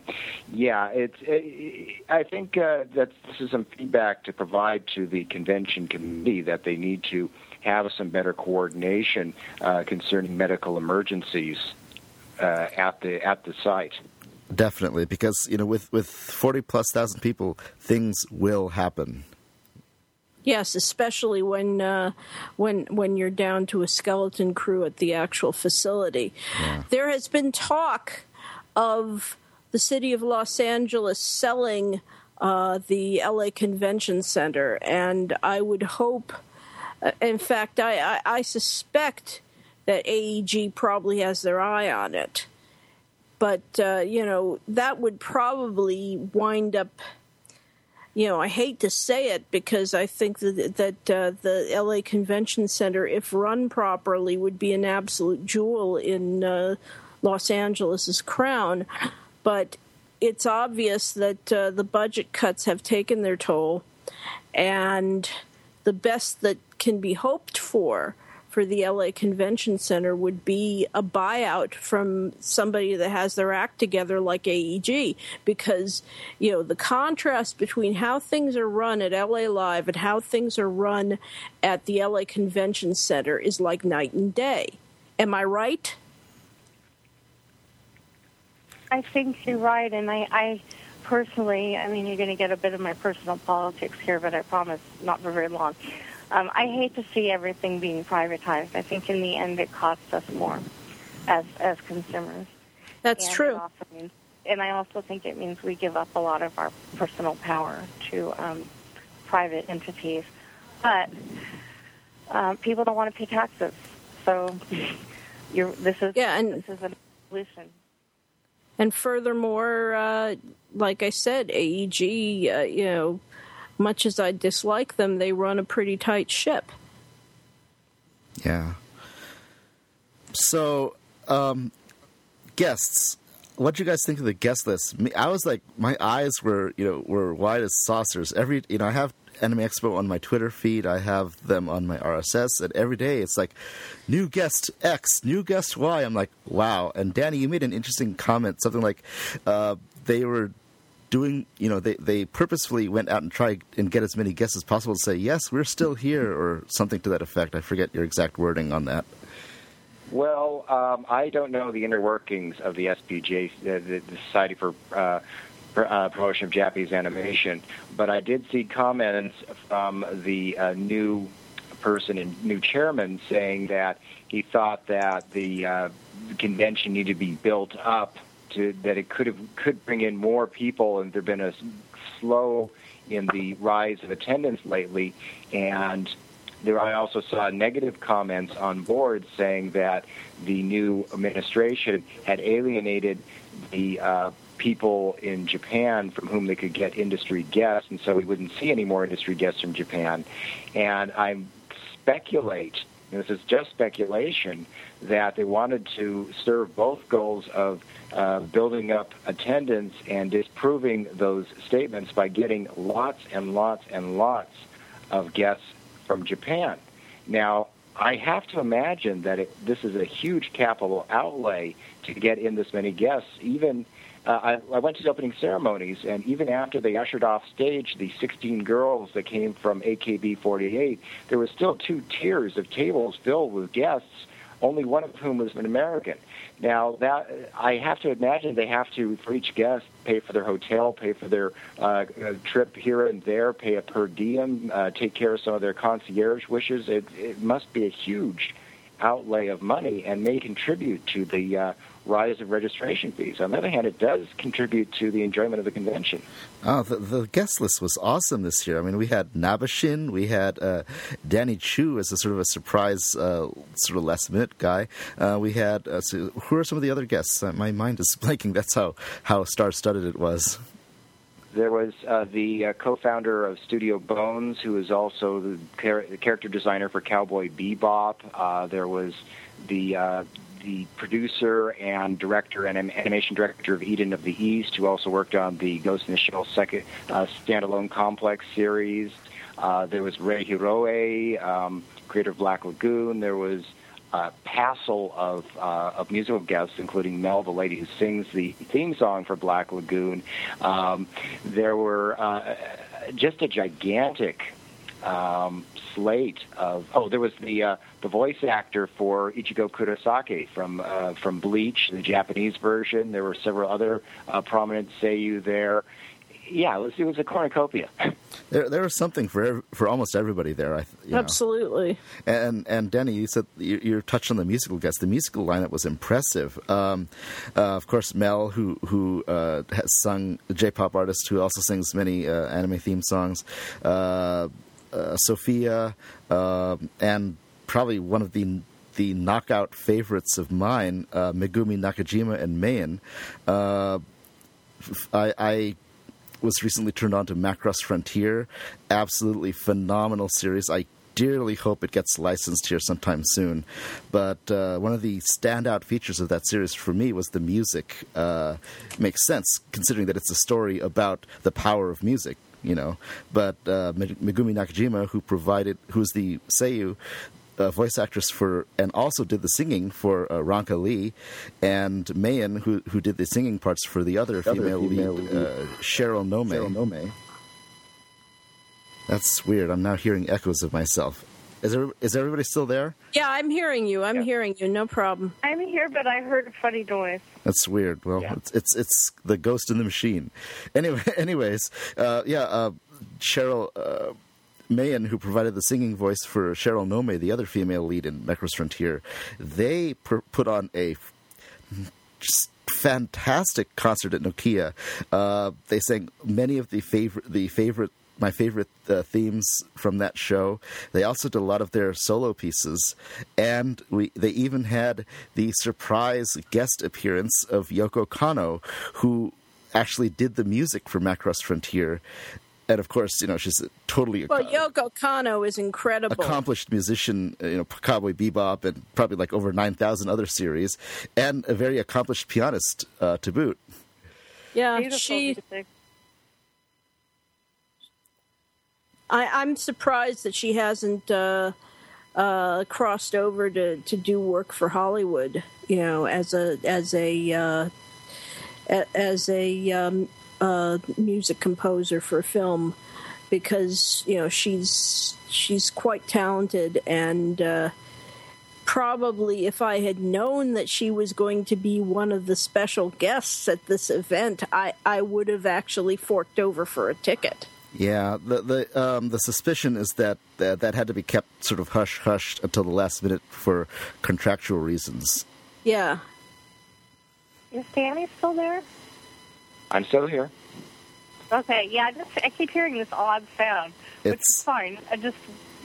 think that this is some feedback to provide to the convention committee that they need to have some better coordination concerning medical emergencies at the site. Definitely, because with 40,000+ people, things will happen. Yes, especially when you're down to a skeleton crew at the actual facility. Yeah. There has been talk of the city of Los Angeles selling the LA Convention Center, and I would hope, in fact, I suspect that AEG probably has their eye on it. But, that would probably wind up, I hate to say it because I think that the LA Convention Center, if run properly, would be an absolute jewel in Los Angeles' crown. But it's obvious that the budget cuts have taken their toll, and the best that can be hoped for the LA Convention Center would be a buyout from somebody that has their act together like AEG, because, the contrast between how things are run at LA Live and how things are run at the LA Convention Center is like night and day. Am I right? I think you're right, and I personally, you're going to get a bit of my personal politics here, but I promise not for very long. I hate to see everything being privatized. I think in the end it costs us more as consumers. That's true. And I also think it means we give up a lot of our personal power to private entities. But people don't want to pay taxes. So this is a solution. And furthermore, like I said, AEG, much as I dislike them, they run a pretty tight ship. Yeah. So, guests. What do you guys think of the guest list? I was like, my eyes were wide as saucers. I have Anime Expo on my Twitter feed. I have them on my RSS, and every day it's like, new guest X, new guest Y. I'm like, wow. And Danny, you made an interesting comment, something like, they were doing, they purposefully went out and tried and get as many guests as possible to say, yes, we're still here, or something to that effect. I forget your exact wording on that. Well, I don't know the inner workings of the SPJ, the Society for Promotion of Japanese Animation, but I did see comments from the new chairman saying that he thought that the convention needed to be built up, that it could bring in more people, and there'd been a slow in the rise of attendance lately. And I also saw negative comments on board saying that the new administration had alienated the people in Japan from whom they could get industry guests, and so we wouldn't see any more industry guests from Japan. And I speculate, and this is just speculation, that they wanted to serve both goals of building up attendance and disproving those statements by getting lots and lots and lots of guests from Japan. Now, I have to imagine that this is a huge capital outlay to get in this many guests. Even I went to the opening ceremonies, and even after they ushered off stage the 16 girls that came from AKB48, there were still 2 tiers of tables filled with guests, only one of whom was an American. Now, that I have to imagine they have to, for each guest, pay for their hotel, pay for their trip here and there, pay a per diem, take care of some of their concierge wishes. It must be a huge outlay of money and may contribute to the rise of registration fees. On the other hand, it does contribute to the enjoyment of the convention. Oh, the guest list was awesome this year. I mean, we had Nabashin, we had Danny Chu as a sort of a surprise, sort of last-minute guy. We had, so who are some of the other guests? My mind is blanking. That's how star-studded it was. There was the co-founder of Studio Bones, who is also the character designer for Cowboy Bebop. There was the producer and director and animation director of Eden of the East, who also worked on the Ghost in the Shell second standalone complex series. There was Rei Hiroe, creator of Black Lagoon. There was passel of musical guests, including Mel, the lady who sings the theme song for Black Lagoon. There were just a gigantic slate of. Oh, there was the voice actor for Ichigo Kurosaki from Bleach, the Japanese version. There were several other prominent seiyuu there. Yeah, it was a cornucopia. There was something for almost everybody there. Absolutely. And Danny, you said you touched on the musical guests. The musical lineup was impressive. Of course, Mel, who has sung, a J-pop artist who also sings many anime theme songs. Sophia, and probably one of the knockout favorites of mine, Megumi Nakajima and Mayan. I was recently turned on to Macross Frontier. Absolutely phenomenal series. I dearly hope it gets licensed here sometime soon. But one of the standout features of that series for me was the music. Makes sense, considering that it's a story about the power of music, you know. But Megumi Nakajima, who's the seiyuu, voice actress for, and also did the singing for Ranka Lee, and Mayan, who did the singing parts for the other female lead, Cheryl Nome. That's weird. I'm now hearing echoes of myself. Is everybody still there? Yeah, I'm hearing you. I'm hearing you. No problem. I'm here, but I heard a funny noise. That's weird. Well, it's the ghost in the machine. Anyways, Cheryl. Mayan, who provided the singing voice for Cheryl Nome, the other female lead in Macross Frontier, they put on a just fantastic concert at Nokia. They sang many of my favorite themes from that show. They also did a lot of their solo pieces, and they even had the surprise guest appearance of Yoko Kanno, who actually did the music for Macross Frontier. And of course, you know, she's totally Yoko Kanno is incredible, accomplished musician. You know, Cowboy Bebop and probably like over 9,000 other series, and a very accomplished pianist to boot. Yeah, Beautiful. I'm surprised that she hasn't crossed over to do work for Hollywood. You know, as a music composer for film, because you know she's quite talented, and probably if I had known that she was going to be one of the special guests at this event, I would have actually forked over for a ticket. Yeah, the suspicion is that had to be kept sort of hush-hushed until the last minute for contractual reasons. Yeah. Is Danny still there? I'm still here. Okay, yeah, I keep hearing this odd sound, which is fine. I just,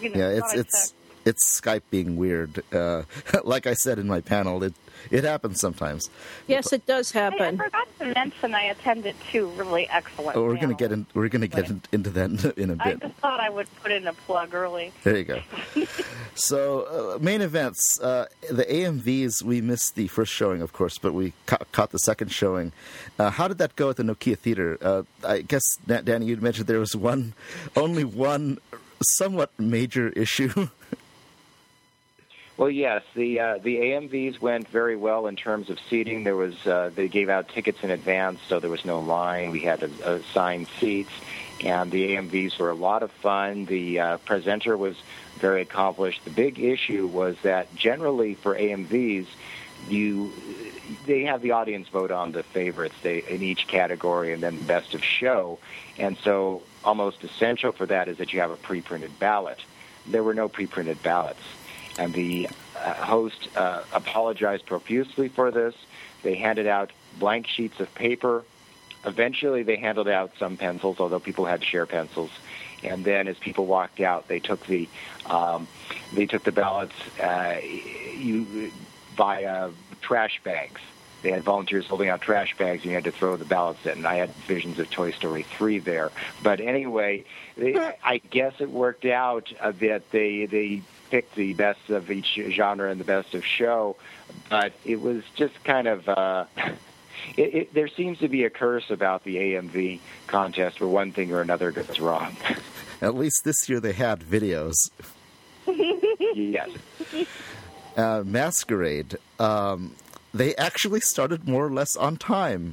it's Skype being weird. Like I said in my panel, it happens sometimes. Yes, it does happen. I forgot to mention I attended two really excellent. Oh, we're going to get into that in a bit. I just thought I would put in a plug early. There you go. So, main events. The AMVs, we missed the first showing, of course, but we caught the second showing. How did that go at the Nokia Theater? I guess, Danny, you'd mentioned there was only one somewhat major issue. Well, yes, the AMVs went very well in terms of seating. There was they gave out tickets in advance, so there was no line. We had assigned seats, and the AMVs were a lot of fun. The presenter was very accomplished. The big issue was that generally for AMVs, they have the audience vote on the favorites in each category, and then the best of show. And so, almost essential for that is that you have a pre-printed ballot. There were no pre-printed ballots. And the host apologized profusely for this. They handed out blank sheets of paper. Eventually, they handed out some pencils, although people had to share pencils. And then, as people walked out, they took the ballots via trash bags. They had volunteers holding out trash bags, and you had to throw the ballots in. And I had visions of Toy Story 3 there. But anyway, I guess it worked out that they picked the best of each genre and the best of show. But it was just kind of... there seems to be a curse about the AMV contest where one thing or another goes wrong. At least this year they had videos. Yes. Masquerade. They actually started more or less on time.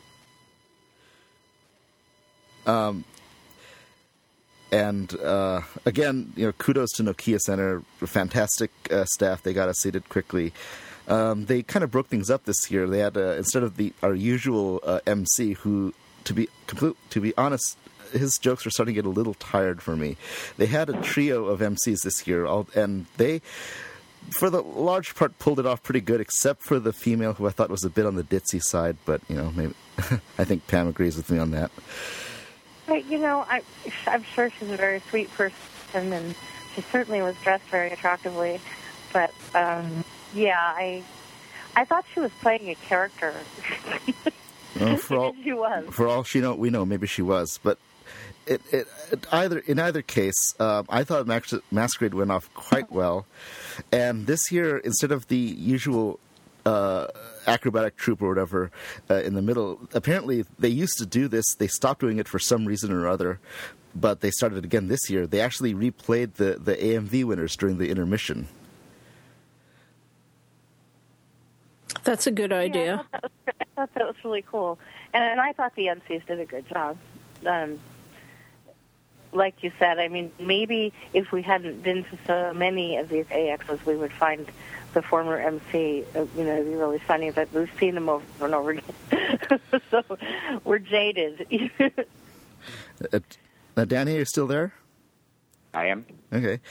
And again, kudos to Nokia Center. Fantastic staff. They got us seated quickly. They kind of broke things up this year. They had instead of our usual MC, who, to be honest, his jokes were starting to get a little tired for me. They had a trio of MCs this year, and they, for the large part, pulled it off pretty good, except for the female, who I thought was a bit on the ditzy side. But maybe I think Pam agrees with me on that. I'm sure she's a very sweet person, and she certainly was dressed very attractively. But I thought she was playing a character. She was. For all we know, maybe she was. But in either case, I thought Masquerade went off quite well. And this year, instead of the usual acrobatic troupe or whatever in the middle, apparently they used to do this. They stopped doing it for some reason or other, but they started again this year. They actually replayed the AMV winners during the intermission. That's a good idea. Yeah, I thought that was really cool. And I thought the MCs did a good job. Like you said, I mean, maybe if we hadn't been to so many of these AXs, we would find the former MC, it'd be really funny, but we've seen them over and over again. So we're jaded. Danny, you're still there? I am. Okay.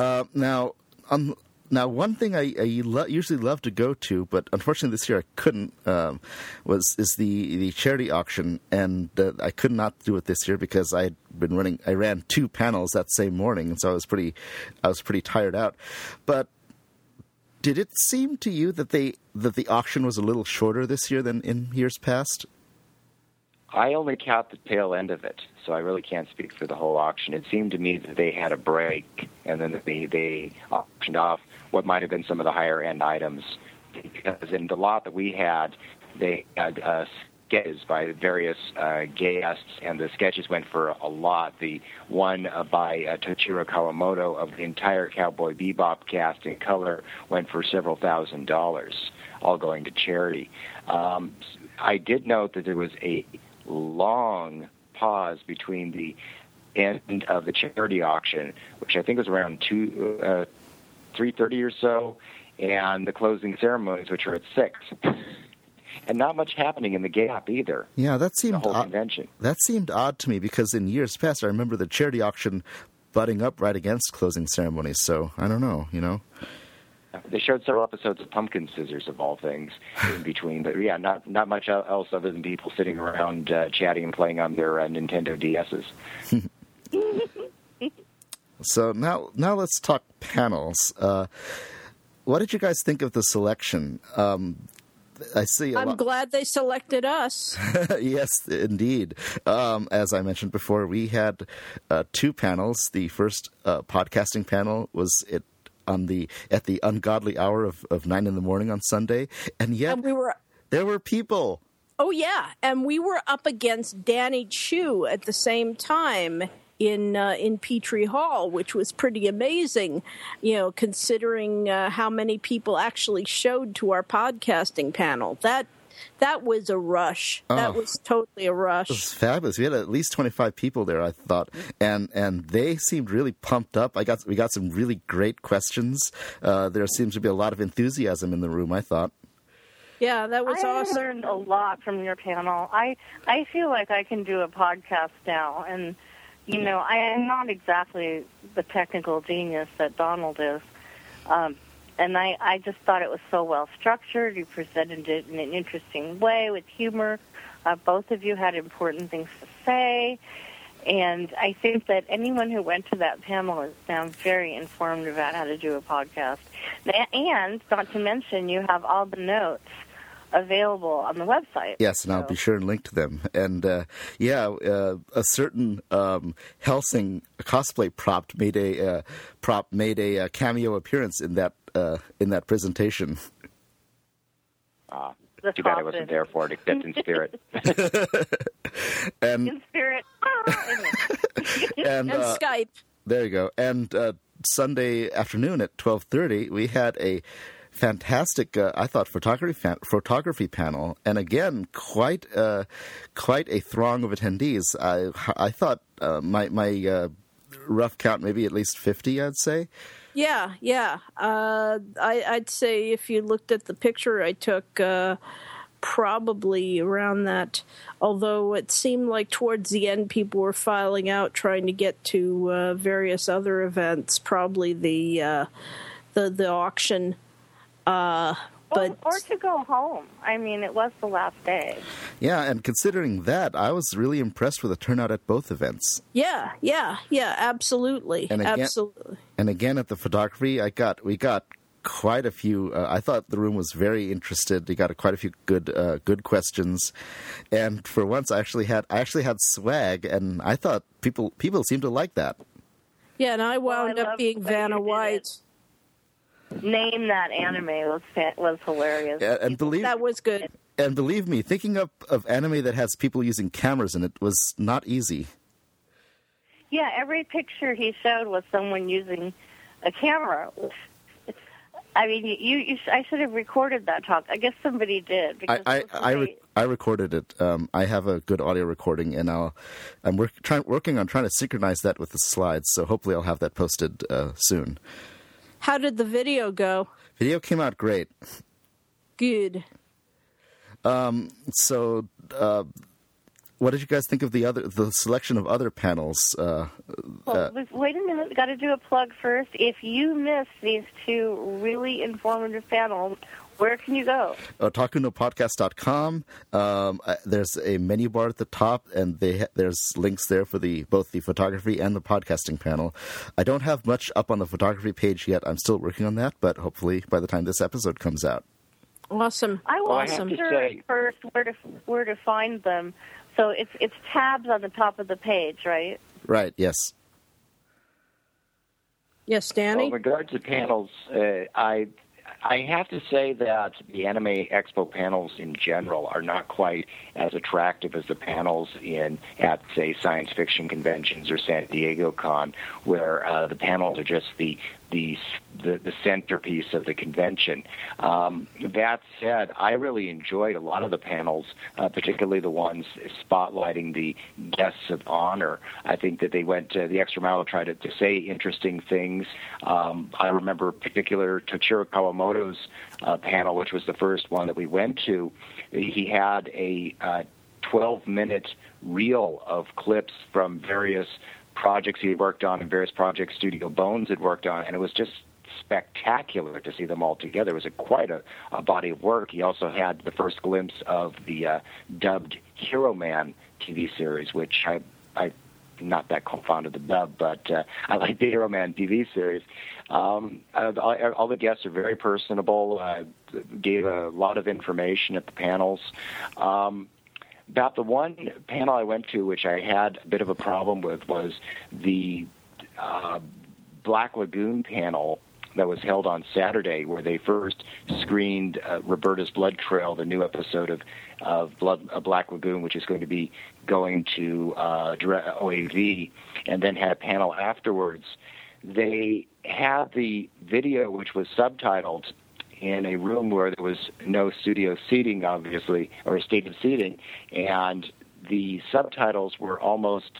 Now, one thing I usually love to go to, but unfortunately this year I couldn't, is the charity auction, and I could not do it this year because I ran 2 panels that same morning, and so I was pretty tired out. But did it seem to you that the auction was a little shorter this year than in years past? I only caught the tail end of it, so I really can't speak for the whole auction. It seemed to me that they had a break, and then they auctioned off what might have been some of the higher-end items. Because in the lot that we had, they had sketches by various guests, and the sketches went for a lot. The one by Toshiro Kawamoto of the entire Cowboy Bebop cast in color went for several $1,000s, all going to charity. I did note that there was a long pause between the end of the charity auction, which I think was around 3:30 or so, and the closing ceremonies, which are at 6. And not much happening in the gap either. Yeah, that seemed the whole convention. That seemed odd to me because in years past, I remember the charity auction butting up right against closing ceremonies. So I don't know, They showed several episodes of Pumpkin Scissors, of all things, in between. But yeah, not much else other than people sitting around chatting and playing on their Nintendo DSs. So now let's talk panels. What did you guys think of the selection? I see. I'm glad they selected us. Yes, indeed. As I mentioned before, we had 2 panels. The first podcasting panel was at the ungodly hour of 9 in the morning on Sunday, and yet there were people. Oh yeah, and we were up against Danny Chu at the same time in Petrie Hall, which was pretty amazing, considering how many people actually showed to our podcasting panel. That was a rush. That was totally a rush. It was fabulous. We had at least 25 people there, I thought, and they seemed really pumped up. We got some really great questions. There seems to be a lot of enthusiasm in the room, I thought. Yeah, that was awesome. I learned a lot from your panel. I feel like I can do a podcast now, and I am not exactly the technical genius that Donald is. And I just thought it was so well structured. You presented it in an interesting way with humor. Both of you had important things to say. And I think that anyone who went to that panel is now very informed about how to do a podcast. And, not to mention, you have all the notes available on the website. Yes, and I'll be sure and link to them. And a certain Helsing cosplay prop made a cameo appearance in that presentation. Too bad I wasn't there for it, except in spirit. In spirit. and Skype. There you go. And Sunday afternoon at 12:30, we had a fantastic, I thought, photography panel, and again, quite a throng of attendees. I thought my rough count, maybe at least 50, I'd say. Yeah. I'd say if you looked at the picture I took, probably around that. Although it seemed like towards the end, people were filing out, trying to get to various other events. Probably the auction. Or to go home. I mean, it was the last day. Yeah, and considering that, I was really impressed with the turnout at both events. Yeah, absolutely. Absolutely. And again, at the photography, we got quite a few. I thought the room was very interested. We got quite a few good questions, and for once, I actually had swag, and I thought people seemed to like that. Yeah, and I wound up being Vanna White. Name that anime was hilarious. Yeah, and that was good. And believe me, thinking of anime that has people using cameras in it was not easy. Yeah, every picture he showed was someone using a camera. I mean, I should have recorded that talk. I guess somebody did. Because I recorded it. I have a good audio recording, and I'm working on trying to synchronize that with the slides. So hopefully, I'll have that posted soon. How did the video go? Video came out great. Good. So, what did you guys think of the selection of other panels? Wait a minute. We've got to do a plug first. If you missed these two really informative panels, where can you go? OtakuNoPodcast.com. There's a menu bar at the top, and there's links there for both the photography and the podcasting panel. I don't have much up on the photography page yet. I'm still working on that, but hopefully by the time this episode comes out. Awesome. I will say first where to find them. So it's tabs on the top of the page, right? Right. Yes. Yes, Danny. Well, in regards to panels, I have to say that the Anime Expo panels in general are not quite as attractive as the panels at say science fiction conventions or San Diego Con, where the panels are just the centerpiece of the convention. That said, I really enjoyed a lot of the panels, particularly the ones spotlighting the guests of honor. I think that they went the extra mile to try to say interesting things. I remember particular Toshiro Kawamoto's panel, which was the first one that we went to. He had a 12-minute reel of clips from various projects he had worked on and various projects Studio Bones had worked on, and it was just spectacular to see them all together. It was quite a body of work. He also had the first glimpse of the dubbed Hero Man TV series, which I not that fond of the dub, but I like the Hero Man TV series. All the guests are very personable, gave a lot of information at the panels. About the one panel I went to, which I had a bit of a problem with, was the Black Lagoon panel that was held on Saturday, where they first screened Roberta's Blood Trail, the new episode of Black Lagoon, which is going to be going to OAV, and then had a panel afterwards. They had the video, which was subtitled, in a room where there was no studio seating, obviously, or stadium seating, and the subtitles were almost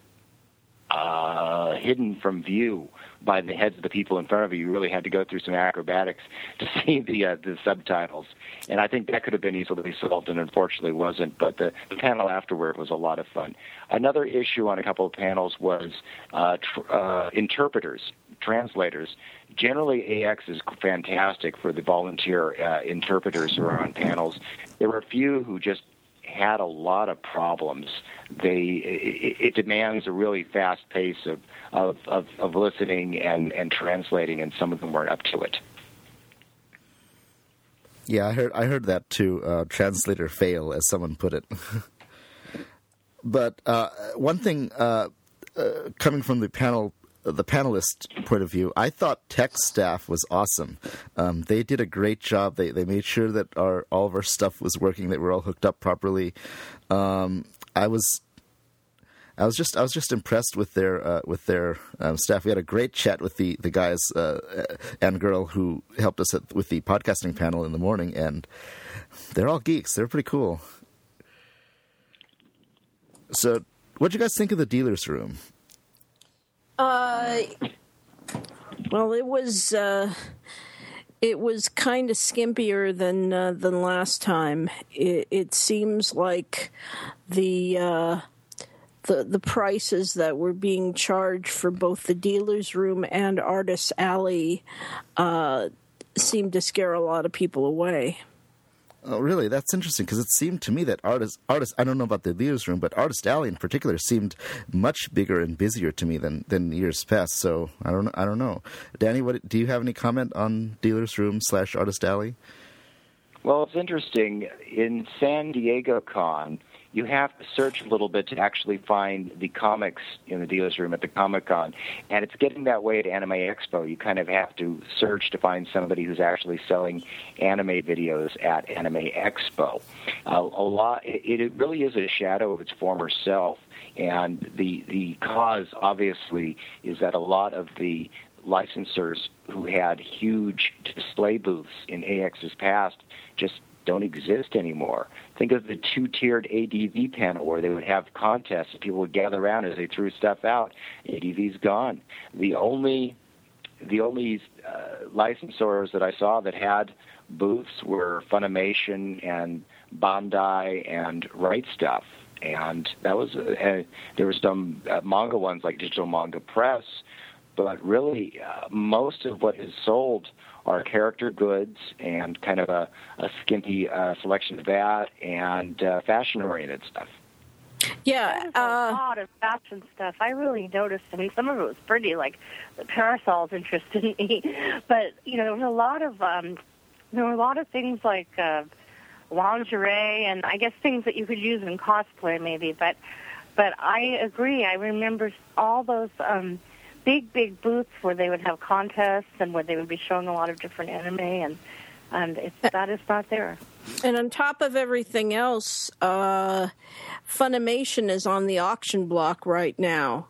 hidden from view by the heads of the people in front of you. You really had to go through some acrobatics to see the subtitles, and I think that could have been easily solved, and unfortunately wasn't. But the panel afterward was a lot of fun. Another issue on a couple of panels was interpreters, translators. generally AX is fantastic for the volunteer interpreters who are on panels. There were a few who just had a lot of problems. It demands a really fast pace of listening and translating, and some of them weren't up to it. Yeah, I heard that too. Translator fail, as someone put it. But one thing, coming from the panelist point of view, I thought tech staff was awesome. They did a great job. They made sure that all of our stuff was working, that we're all hooked up properly. I was just impressed with their staff. We had a great chat with the guys and girl who helped us with the podcasting panel in the morning, and they're all geeks. They're pretty cool. So, what did you guys think of the dealer's room? Well, it was kind of skimpier than last time. It seems like the prices that were being charged for both the dealer's room and Artist Alley seemed to scare a lot of people away. Oh, really? That's interesting, because it seemed to me that artist. I don't know about the dealer's room, but Artist Alley in particular seemed much bigger and busier to me than years past. So I don't know. Danny, do you have any comment on dealer's room / Artist Alley? Well, it's interesting. In San Diego Con, you have to search a little bit to actually find the comics in the dealer's room at the Comic-Con. And it's getting that way at Anime Expo. You kind of have to search to find somebody who's actually selling anime videos at Anime Expo. It really is a shadow of its former self. And the cause, obviously, is that a lot of the licensors who had huge display booths in AX's past just don't exist anymore. Think of the two-tiered ADV panel where they would have contests and people would gather around as they threw stuff out. ADV's gone. The only licensors that I saw that had booths were Funimation and Bandai and Right Stuff. And that was there were some manga ones like Digital Manga Press, but really most of what is sold are character goods and kind of a skimpy selection of that and fashion-oriented stuff. Yeah, a lot of fashion stuff. I really noticed. I mean, some of it was pretty, like the parasols interested me, but there was a lot of things like lingerie and I guess things that you could use in cosplay, maybe. But I agree. I remember all those. Big booths where they would have contests and where they would be showing a lot of different anime, and that is not there. And on top of everything else, Funimation is on the auction block right now.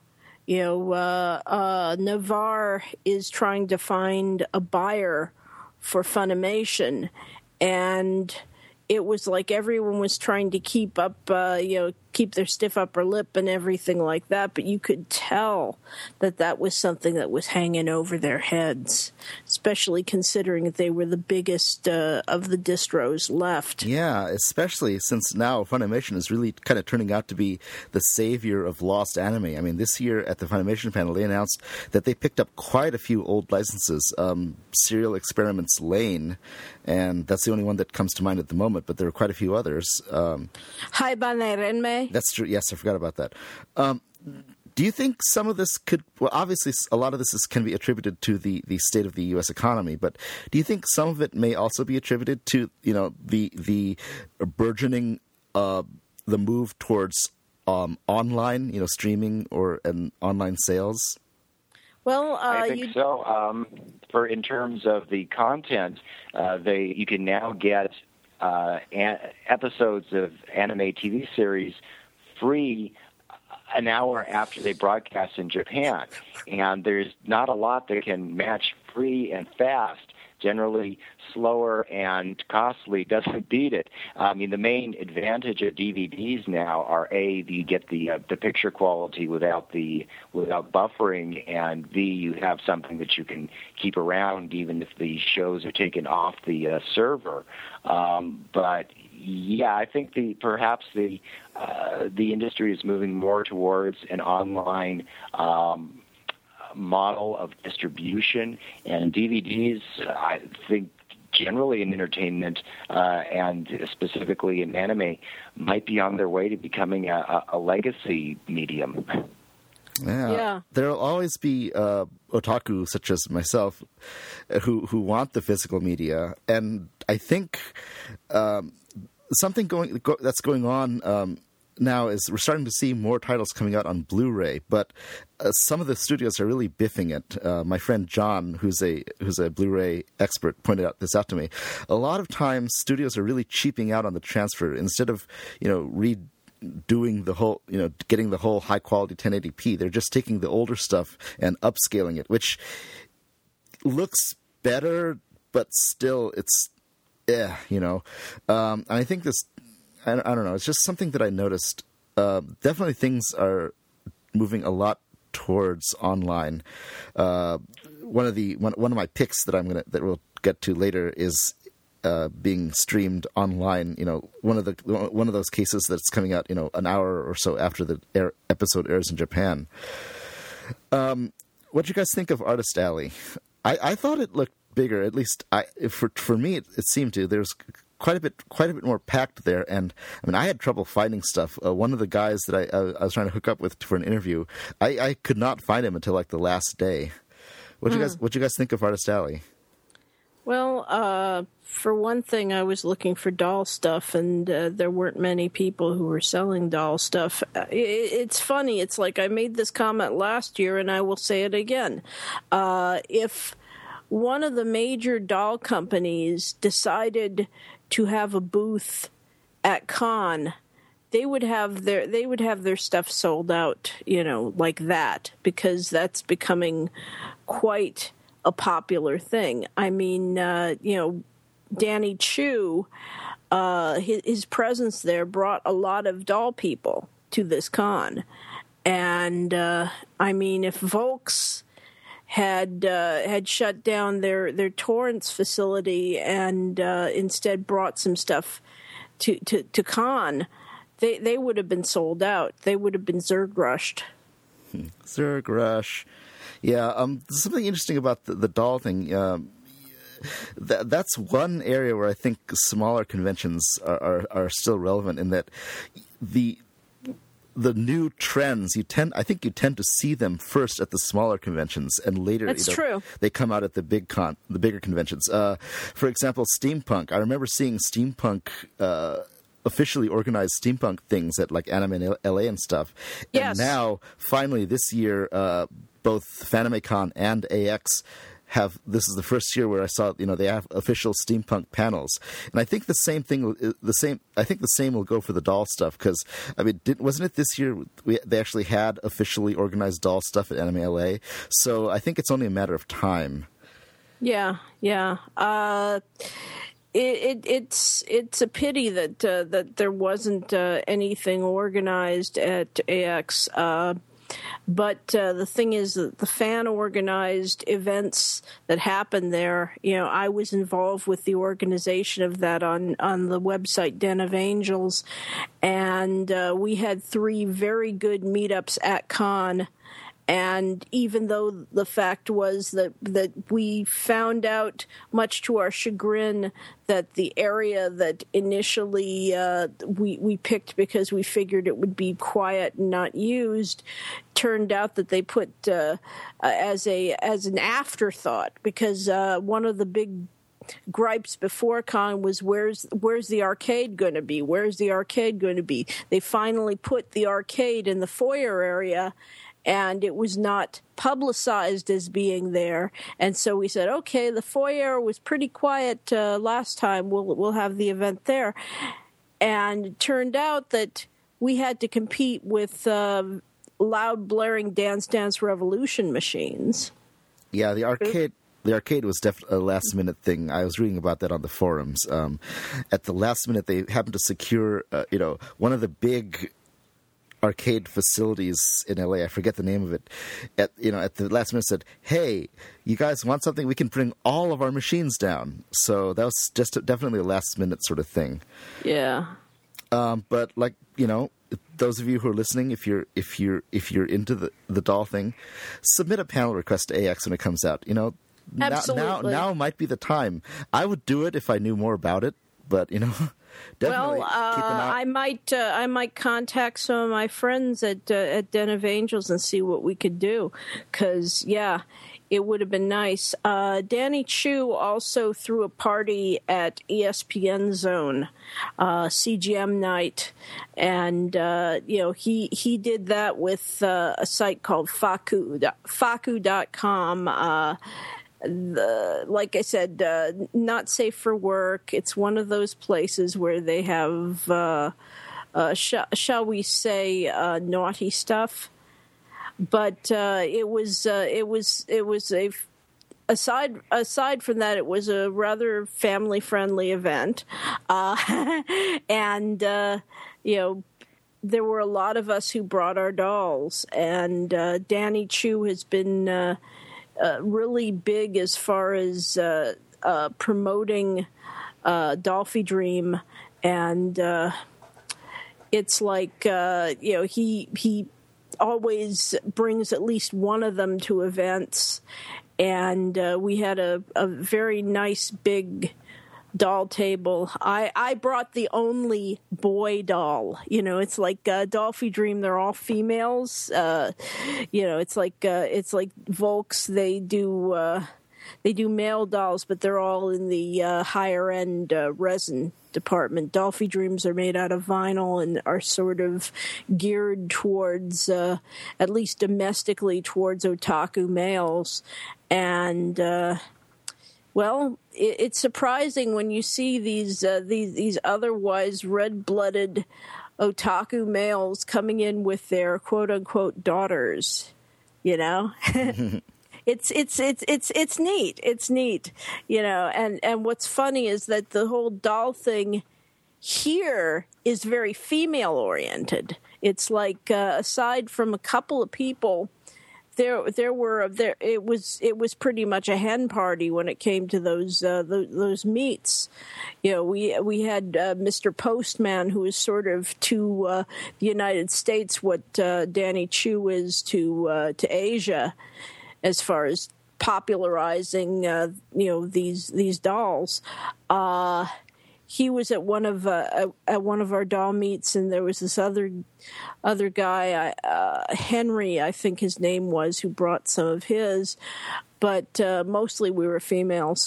Navar is trying to find a buyer for Funimation, and it was like everyone was trying to keep up, keep their stiff upper lip and everything like that. But you could tell that was something that was hanging over their heads, especially considering that they were the biggest of the distros left. Yeah, especially since now Funimation is really kind of turning out to be the savior of lost anime. I mean, this year at the Funimation panel, they announced that they picked up quite a few old licenses. Serial Experiments Lane, and that's the only one that comes to mind at the moment, but there are quite a few others. Haibane Renmei. That's true. Yes, I forgot about that. Do you think some of this could... Well, obviously, a lot of this can be attributed to the state of the U.S. economy, but do you think some of it may also be attributed to, the burgeoning, the move towards online, streaming and online sales? Well, I think so. In terms of the content, you can now get episodes of anime TV series free an hour after they broadcast in Japan. And there's not a lot that can match free and fast. Generally, slower and costly doesn't beat it. I mean, the main advantage of DVDs now are you get the picture quality without buffering, and B, you have something that you can keep around even if the shows are taken off the server. But yeah, I think perhaps the industry is moving more towards an online model of distribution, and DVDs, I think, generally in entertainment and specifically in anime, might be on their way to becoming a legacy medium. Yeah. There'll always be otaku such as myself who want the physical media, and I think something that's going on now is we're starting to see more titles coming out on Blu-ray, but some of the studios are really biffing it. My friend John, who's a Blu-ray expert, pointed this out to me. A lot of times, studios are really cheaping out on the transfer instead of doing the whole, getting the whole high quality 1080p. They're just taking the older stuff and upscaling it, which looks better, but still it's, and I think this, I don't know, it's just something that I noticed. Definitely things are moving a lot towards online. One of my picks that we'll get to later is being streamed online. One of those cases that's coming out, an hour or so after the episode airs in Japan. What do you guys think of Artist Alley? I thought it looked bigger. At least for me, it seemed to. There's quite a bit more packed there, and I mean, I had trouble finding stuff. One of the guys that I was trying to hook up with for an interview, I could not find him until like the last day. What you guys think of Artist Alley? Well, for one thing, I was looking for doll stuff, and there weren't many people who were selling doll stuff. It's funny. It's like I made this comment last year, and I will say it again. If one of the major doll companies decided to have a booth at Con, they would have their stuff sold out, like that, because that's becoming quite a popular thing. I mean, Danny Chu, his presence there brought a lot of doll people to this con, and I mean, if Volks had shut down their Torrance facility and instead brought some stuff to Con, they would have been sold out. They would have been Zerg rushed. Zerg rush. Yeah, something interesting about the doll thing. That's one area where I think smaller conventions are still relevant in that the new trends you tend to see them first at the smaller conventions, and later that's true. They come out at the bigger conventions. For example, steampunk. I remember seeing steampunk. Officially organized steampunk things at like Anime LA and stuff. Yes. And now, finally, this year, both FanimeCon and AX this is the first year where I saw, they have official steampunk panels. And I think the same will go for the doll stuff, because, I mean, wasn't it this year they actually had officially organized doll stuff at Anime LA? So I think it's only a matter of time. Yeah. It's a pity that there wasn't anything organized at AX. But the thing is that the fan-organized events that happen there, I was involved with the organization of that on the website Den of Angels, and we had 3 very good meetups at Con. And even though the fact was that we found out, much to our chagrin, that the area that initially we picked because we figured it would be quiet and not used, turned out that they put as an afterthought, because one of the big gripes before Con was where's the arcade going to be? Where's the arcade going to be? They finally put the arcade in the foyer area, and it was not publicized as being there. And so we said, okay, the foyer was pretty quiet last time. We'll have the event there. And it turned out that we had to compete with loud, blaring Dance Dance Revolution machines. Yeah, the arcade was definitely a last-minute thing. I was reading about that on the forums. At the last minute, they happened to secure, one of the big arcade facilities in LA. I forget the name of it. At the last minute said, "Hey, you guys want something? We can bring all of our machines down." So that was just definitely a last minute sort of thing. Yeah. But those of you who are listening, if you're into the doll thing, submit a panel request to AX when it comes out. Absolutely. Now might be the time. I would do it if I knew more about it, but definitely keep an eye. I might contact some of my friends at Den of Angels and see what we could do, because it would have been nice. Danny Chu also threw a party at ESPN Zone, CGM night, and he did that with a site called Faku.com. Like I said, not safe for work. It's one of those places where they have, shall we say, naughty stuff. But it was aside from that, it was a rather family friendly event, and there were a lot of us who brought our dolls, and Danny Chu has been really big as far as promoting Dolphy Dream, and it's like he always brings at least one of them to events, and we had a very nice big doll table. I brought the only boy doll. It's like Dolphy Dream. They're all females. It's like Volks. They do male dolls, but they're all in the higher end resin department. Dolphy Dreams are made out of vinyl and are sort of geared towards, at least domestically, towards otaku males. And it's surprising when you see these otherwise red-blooded otaku males coming in with their quote-unquote daughters. It's neat. It's neat, and what's funny is that the whole doll thing here is very female oriented. It's like aside from a couple of people, it was pretty much a hen party when it came to those meets. We had Mr. Postman, who is sort of to the United States what Danny Chu is to Asia, as far as popularizing these dolls. He was at one of our doll meets, and there was this other guy, Henry, I think his name was, who brought some of his, but mostly we were females.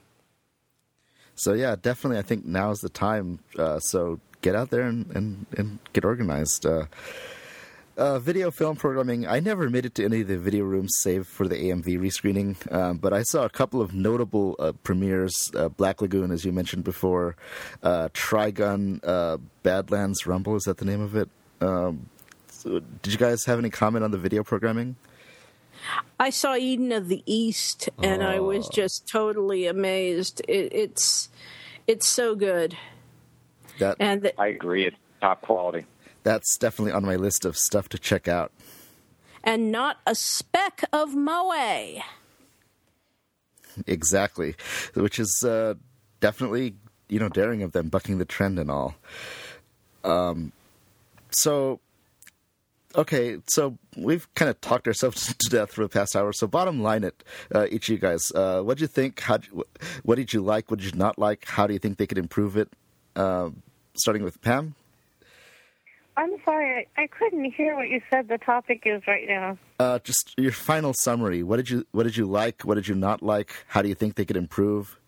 So definitely, I think now is the time. So get out there and get organized. Video film programming, I never made it to any of the video rooms save for the AMV rescreening, but I saw a couple of notable premieres, Black Lagoon, as you mentioned before, Trigun, Badlands Rumble, is that the name of it? So did you guys have any comment on the video programming? I saw Eden of the East, and I was just totally amazed. It's so good. I agree, it's top quality. That's definitely on my list of stuff to check out. And not a speck of moe. Exactly. Which is definitely, daring of them, bucking the trend and all. So we've kind of talked ourselves to death for the past hour. So bottom line it, each of you guys, what did you think? What did you like? What did you not like? How do you think they could improve it? Starting with Pam? I'm sorry, I couldn't hear what you said the topic is right now. Just your final summary. What did you like? What did you not like? How do you think they could improve?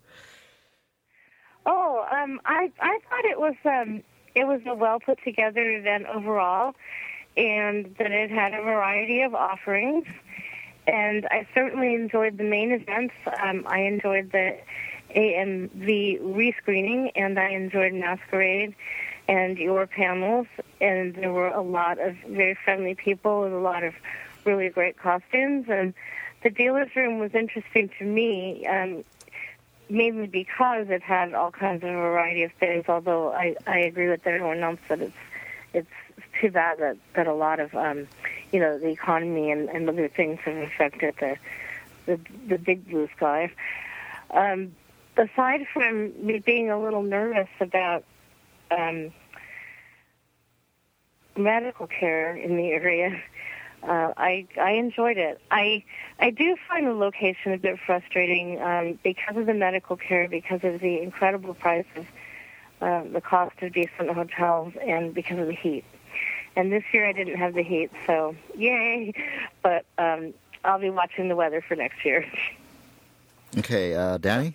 I thought it was a well put together event overall, and that it had a variety of offerings. And I certainly enjoyed the main events. I enjoyed the AMV rescreening, and I enjoyed Masquerade and your panels, and there were a lot of very friendly people with a lot of really great costumes. And the dealer's room was interesting to me, mainly because it had all kinds of variety of things, although I agree with everyone else that it's too bad that a lot of, the economy and other things have affected the big blue sky. Aside from me being a little nervous about medical care in the area. I enjoyed it. I do find the location a bit frustrating because of the medical care, because of the incredible price of the cost of decent hotels, and because of the heat. And this year I didn't have the heat, so yay! But I'll be watching the weather for next year. Okay, Danny?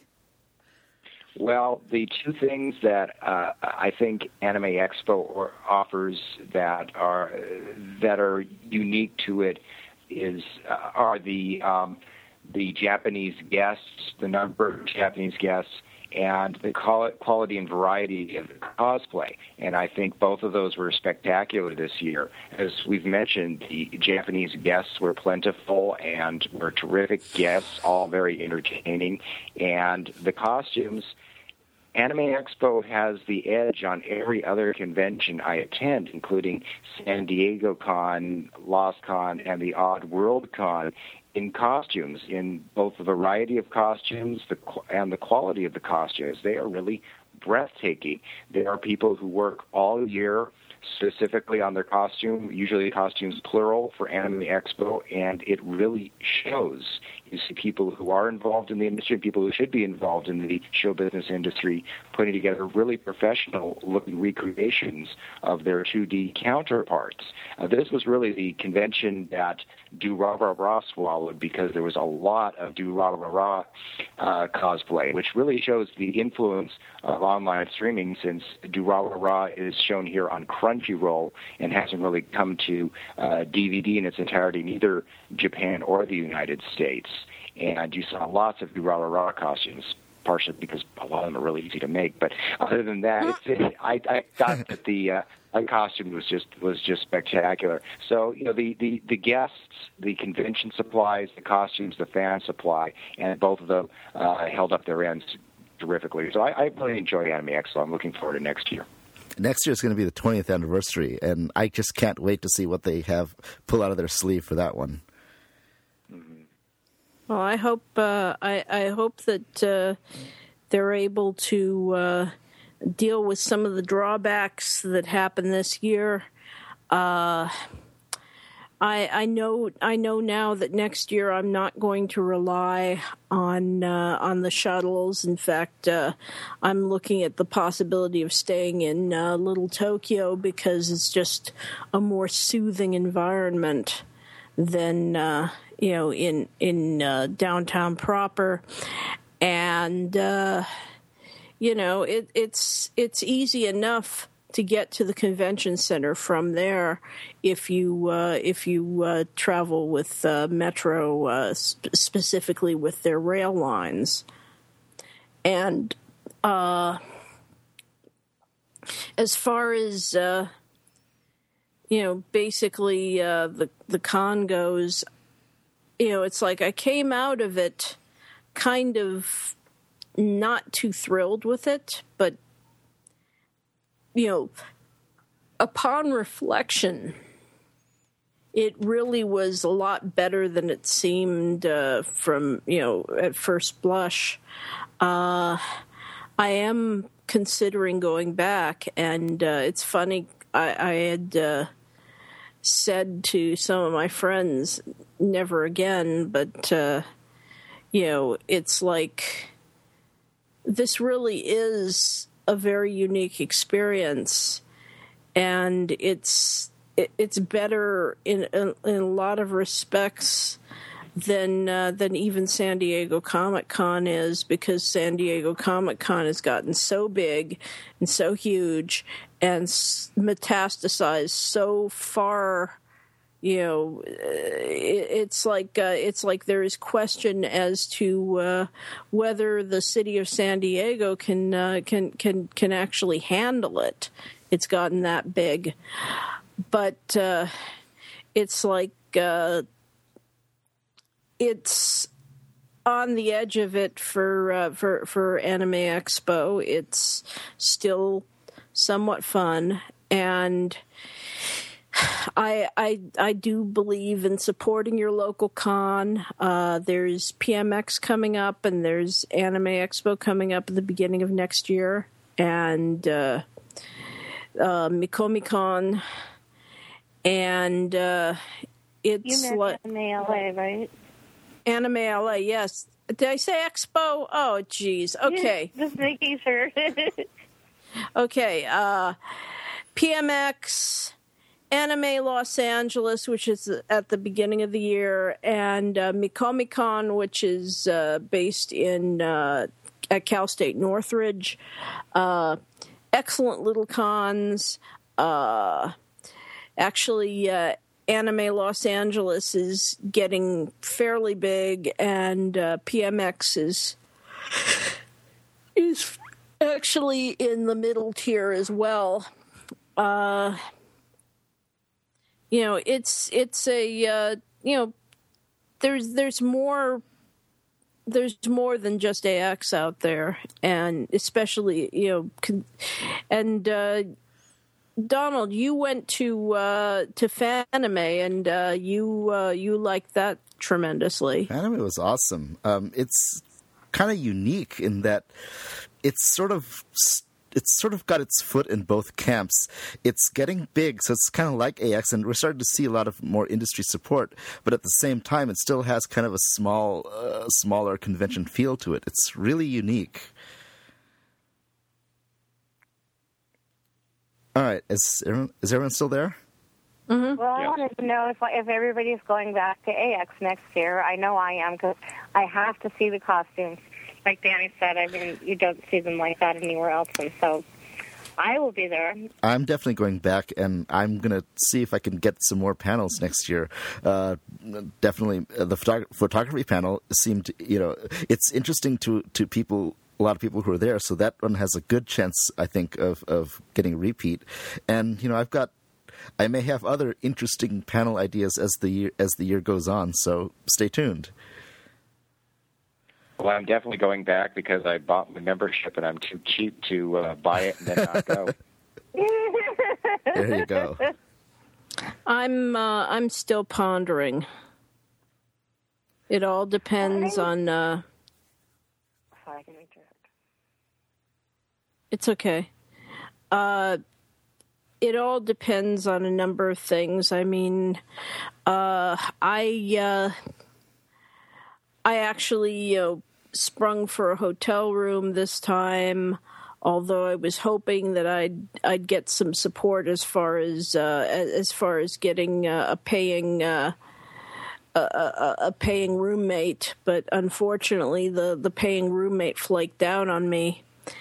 Well, the two things that I think Anime Expo offers that are unique to it are the Japanese guests, the number of Japanese guests, and the quality and variety of the cosplay. And I think both of those were spectacular this year. As we've mentioned, the Japanese guests were plentiful and were terrific guests, all very entertaining. And the costumes, Anime Expo has the edge on every other convention I attend, including San Diego Con, Lost Con, and the Odd World Con, in costumes, in both the variety of costumes and the quality of the costumes. They are really breathtaking. There are people who work all year specifically on their costume, usually costumes plural for Anime Expo, and it really shows. You see people who are involved in the industry, people who should be involved in the show business industry, putting together really professional-looking recreations of their 2D counterparts. This was really the convention that Do-Ra-Ra-Ra swallowed, because there was a lot of Do-Ra-Ra-Ra cosplay, which really shows the influence of online streaming, since Do-Ra-Ra-Ra is shown here on Crunchyroll and hasn't really come to DVD in its entirety, neither Japan or the United States. And you saw lots of Do-Ra-Ra-Ra costumes, partially because a lot of them are really easy to make. But other than that, I thought that the costume was just spectacular. So, you know, the guests, the convention supplies, the costumes, the fan supply, and both of them held up their ends terrifically. So I really enjoy Anime Expo. I'm looking forward to next year. Next year is going to be the 20th anniversary, and I just can't wait to see what they have pull out of their sleeve for that one. Well, I hope that they're able to deal with some of the drawbacks that happened this year. I know now that next year I'm not going to rely on the shuttles. In fact, I'm looking at the possibility of staying in Little Tokyo, because it's just a more soothing environment than in downtown proper. And it's easy enough to get to the convention center from there if you travel with Metro, specifically with their rail lines. And as far as basically the con goes, it's like I came out of it kind of not too thrilled with it, but upon reflection, it really was a lot better than it seemed from at first blush. I am considering going back, and it's funny. I had said to some of my friends, never again, but it's like this really is a very unique experience, and it's better in a lot of respects than even San Diego Comic-Con is, because San Diego Comic-Con has gotten so big and so huge and metastasized so far. It's like there is question as to whether the city of San Diego can actually handle it. It's gotten that big, but it's like it's on the edge of it for Anime Expo. It's still somewhat fun, and I do believe in supporting your local con. There's PMX coming up, and there's Anime Expo coming up at the beginning of next year, and Mikomi-Con, and it's You like meant LA, right? Anime LA. Yes. Did I say Expo? Oh, geez. Okay. Just making sure. Okay. PMX, Anime Los Angeles, which is at the beginning of the year, and Mikomi-Con, which is based in at Cal State Northridge. Excellent little cons. Actually, Anime Los Angeles is getting fairly big, and PMX is actually in the middle tier as well. It's a there's more than just AX out there, and especially Donald, you went to Fanime, and you liked that tremendously. Fanime was awesome. It's kind of unique in that it's sort of got its foot in both camps. It's getting big, so it's kind of like AX, and we're starting to see a lot of more industry support. But at the same time, it still has kind of a smaller convention feel to it. It's really unique. All right, is everyone still there? Mm-hmm. Well, I wanted to know if everybody's going back to AX next year. I know I am, because I have to see the costumes. Like Danny said, I mean, you don't see them like that anywhere else, and so I will be there. I'm definitely going back, and I'm going to see if I can get some more panels next year. Definitely, the photography panel seemed, it's interesting to people. A lot of people who are there, so that one has a good chance, I think, of getting a repeat. And I may have other interesting panel ideas as the year goes on. So stay tuned. Well, I'm definitely going back because I bought my membership and I'm too cheap to buy it and then not go. There you go. I'm still pondering. It all depends on. It's okay. It all depends on a number of things. I mean, I actually sprung for a hotel room this time, although I was hoping that I'd get some support as far as getting a paying roommate. But unfortunately, the paying roommate flaked out on me.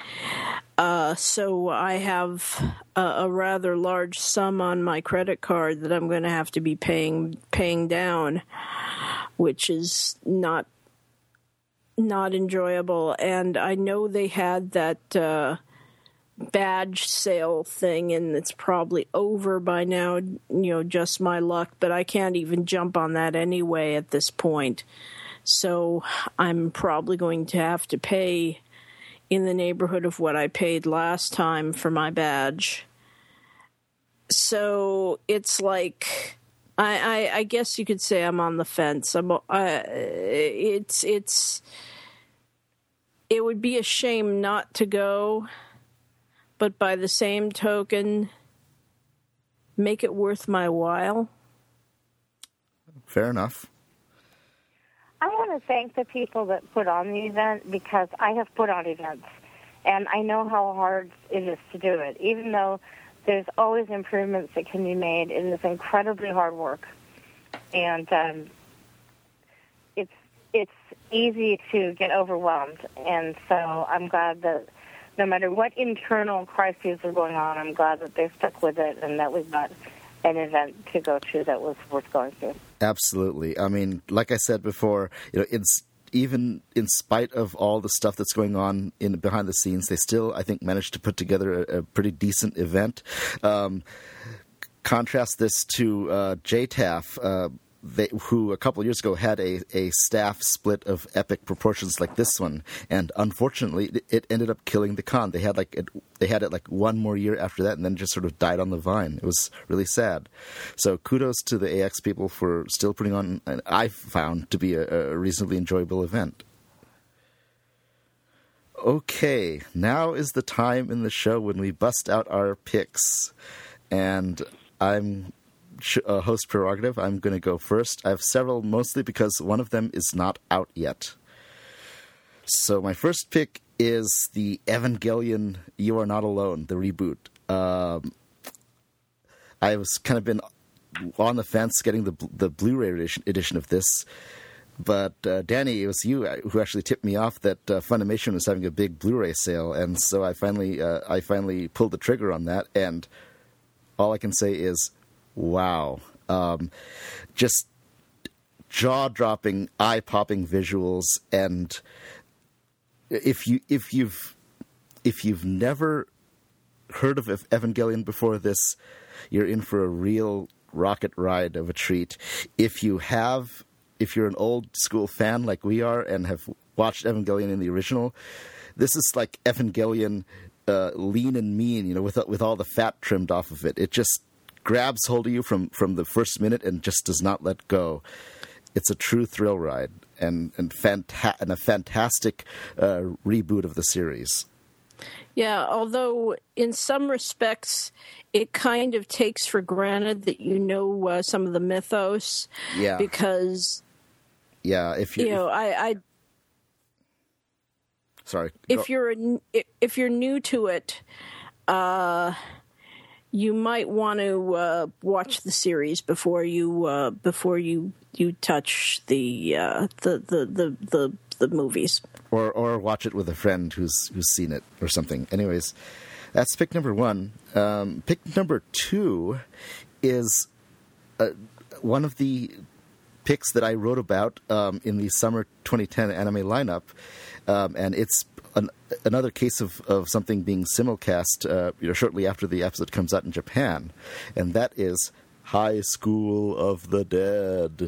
So I have a rather large sum on my credit card that I'm going to have to be paying down, which is not enjoyable. And I know they had that badge sale thing, and it's probably over by now, just my luck, but I can't even jump on that anyway at this point. So I'm probably going to have to pay in the neighborhood of what I paid last time for my badge. So it's like, I guess you could say I'm on the fence. It would be a shame not to go, but by the same token, make it worth my while. Fair enough. I want to thank the people that put on the event, because I have put on events, and I know how hard it is to do it. Even though there's always improvements that can be made, it is incredibly hard work. And it's easy to get overwhelmed. And so I'm glad that no matter what internal crises are going on, I'm glad that they stuck with it and that we've got an event to go to that was worth going to. Absolutely. I mean, like I said before, it's even in spite of all the stuff that's going on behind the scenes, they still, I think, managed to put together a pretty decent event. Contrast this to JTAF, who a couple of years ago had a staff split of epic proportions like this one, and unfortunately, it ended up killing the con. They had it one more year after that, and then just sort of died on the vine. It was really sad. So kudos to the AX people for still putting on, and I found to be a reasonably enjoyable event. Okay, now is the time in the show when we bust out our picks, and I'm host prerogative, I'm going to go first. I have several, mostly because one of them is not out yet. So my first pick is the Evangelion You Are Not Alone, the reboot. I was kind of been on the fence getting the Blu-ray edition of this, but Danny, it was you who actually tipped me off that Funimation was having a big Blu-ray sale, and so I finally pulled the trigger on that, and all I can say is, wow. Just jaw-dropping, eye-popping visuals, and if you've never heard of Evangelion before this, you're in for a real rocket ride of a treat. If you're an old school fan like we are and have watched Evangelion in the original, this is like Evangelion lean and mean, with all the fat trimmed off of it. It just grabs hold of you from the first minute and just does not let go. It's a true thrill ride and a fantastic reboot of the series. Yeah, although in some respects it kind of takes for granted that some of the mythos. Yeah. Because if sorry. If you're new to it, you might want to watch the series before you touch the movies, or watch it with a friend who's seen it or something. Anyways, that's pick number one. Pick number two is one of the picks that I wrote about in the summer 2010 anime lineup, and it's another case of something being simulcast shortly after the episode comes out in Japan, and that is High School of the Dead.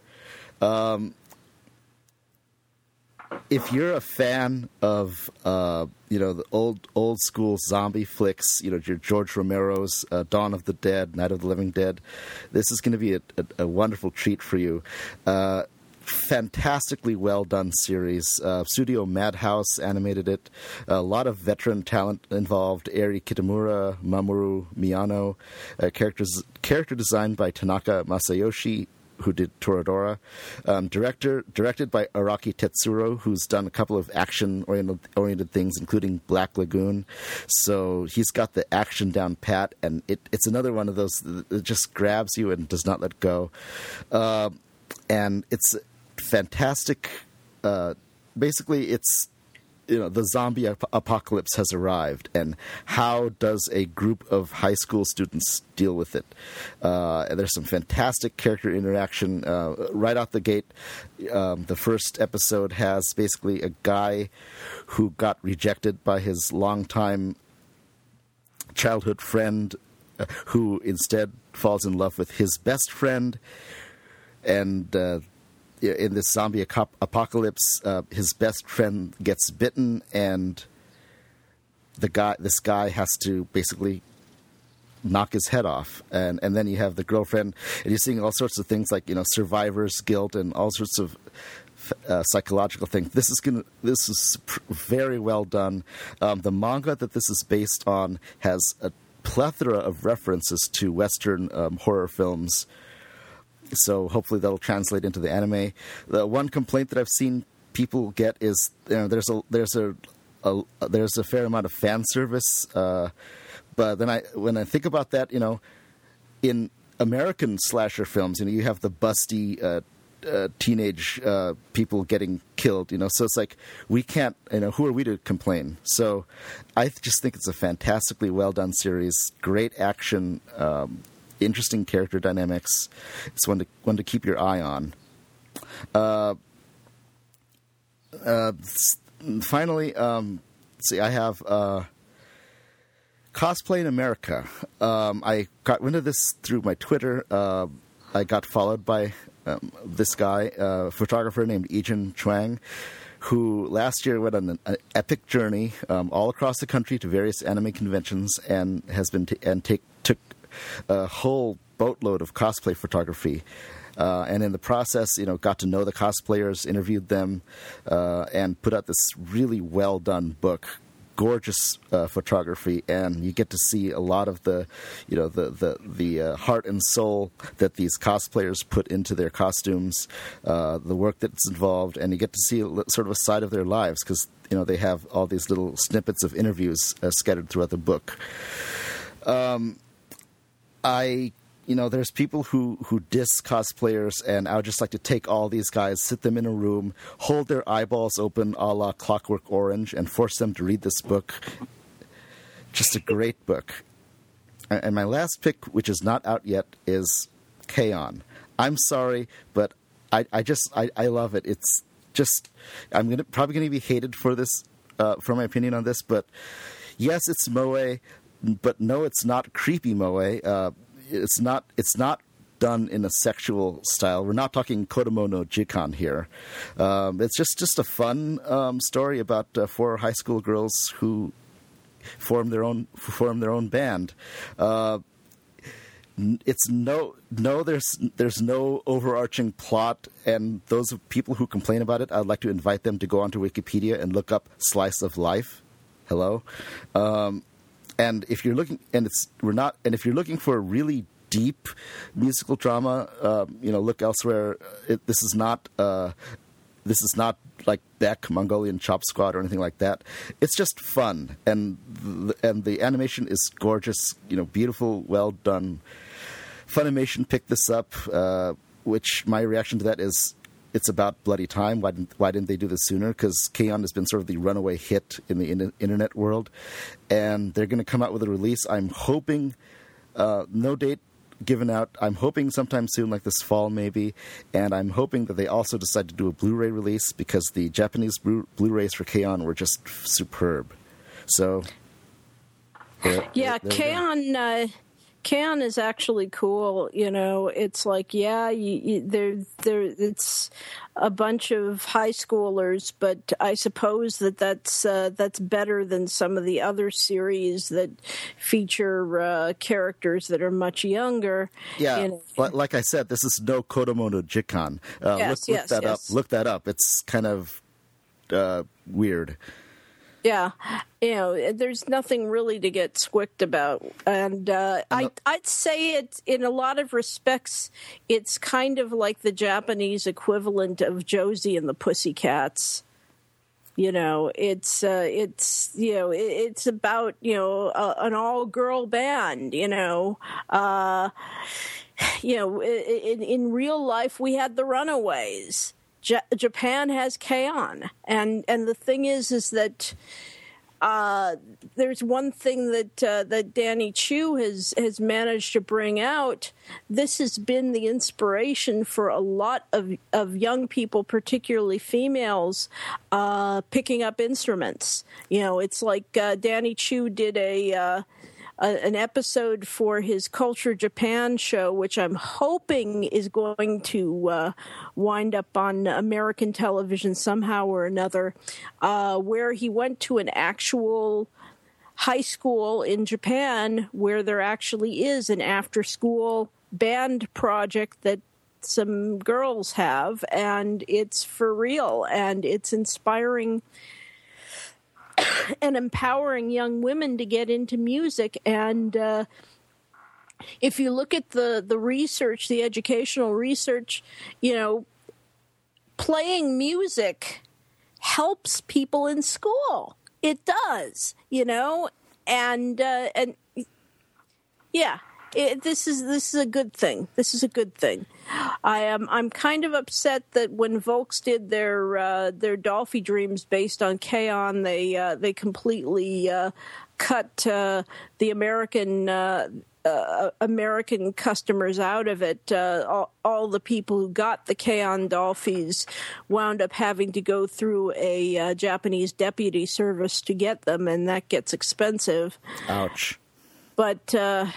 If you're a fan of the old school zombie flicks, your George Romero's Dawn of the Dead, Night of the Living Dead, this is going to be a wonderful treat for you. Fantastically well done series. Studio Madhouse animated it. A lot of veteran talent involved. Eri Kitamura, Mamoru Miyano, character designed by Tanaka Masayoshi, who did Toradora. Directed by Araki Tetsuro, who's done a couple of action-oriented things, including Black Lagoon. So he's got the action down pat, and it's another one of those that just grabs you and does not let go. And it's fantastic. Basically, it's the zombie apocalypse has arrived, and how does a group of high school students deal with it? And there's some fantastic character interaction right out the gate. The first episode has basically a guy who got rejected by his longtime childhood friend, who instead falls in love with his best friend, and in this zombie apocalypse, his best friend gets bitten, and this guy has to basically knock his head off. And then you have the girlfriend, and you're seeing all sorts of things like survivor's guilt and all sorts of psychological things. This is very well done. The manga that this is based on has a plethora of references to Western horror films. So hopefully that'll translate into the anime. The one complaint that I've seen people get is there's a fair amount of fan service. But then when I think about that, in American slasher films, you have the busty teenage people getting killed. So it's like we can't. Who are we to complain? So I just think it's a fantastically well done series. Great action. Interesting character dynamics. It's one to keep your eye on. Finally, I have Cosplay in America. I got wind of this through my Twitter. I got followed by this guy, a photographer named Ijin Chuang, who last year went on an epic journey all across the country to various anime conventions and has been took a whole boatload of cosplay photography, and in the process, got to know the cosplayers, interviewed them, and put out this really well done book gorgeous photography, and you get to see a lot of the heart and soul that these cosplayers put into their costumes, the work that's involved, and you get to see sort of a side of their lives because they have all these little snippets of interviews scattered throughout the book. There's people who diss cosplayers, and I would just like to take all these guys, sit them in a room, hold their eyeballs open a la Clockwork Orange, and force them to read this book. Just a great book. And my last pick, which is not out yet, is K-On! I'm sorry, but I love it. It's just, probably going to be hated for this, for my opinion on this, but yes, it's moe, but no, it's not creepy moe. It's not done in a sexual style. We're not talking Kodomo no Jikan here. It's just a fun story about 4 high school girls who form their own band. There's no overarching plot, and those people who complain about it, I'd like to invite them to go onto Wikipedia and look up Slice of Life. Hello. And if you're looking, if you're looking for a really deep musical drama, look elsewhere. This is not like Beck, Mongolian Chop Squad, or anything like that. It's just fun, and the animation is gorgeous. Beautiful, well done. Funimation picked this up, which my reaction to that is, it's about bloody time. Why didn't they do this sooner? Because K-On! Has been sort of the runaway hit in the internet world, and they're going to come out with a release. I'm hoping, no date given out. I'm hoping sometime soon, like this fall maybe, and I'm hoping that they also decide to do a Blu-ray release because the Japanese Blu-rays for K-On! Were just superb. So, K-On! K-On! Is actually cool. It's like, it's a bunch of high schoolers, but I suppose that's better than some of the other series that feature characters that are much younger. Yeah, like I said, this is no Kodomo no Jikan. Look that up. It's kind of weird. Yeah, there's nothing really to get squicked about, and I'd say it in a lot of respects. It's kind of like the Japanese equivalent of Josie and the Pussycats. It's about an all-girl band. In real life, we had the Runaways. Japan has K-On! and the thing is that there's one thing that Danny Chu has managed to bring out. This has been the inspiration for a lot of young people, particularly females, picking up instruments. It's like Danny Chu did an episode for his Culture Japan show, which I'm hoping is going to wind up on American television somehow or another, where he went to an actual high school in Japan where there actually is an after-school band project that some girls have, and it's for real, and it's inspiring and empowering young women to get into music. And if you look at the research, the educational research, playing music helps people in school. It does, and yeah. This is a good thing. This is a good thing. I'm kind of upset that when Volks did their Dolphy Dreams based on K-On!, they completely cut the American customers out of it. All the people who got the K-On! Dolphys wound up having to go through a Japanese deputy service to get them, and that gets expensive. Ouch. But I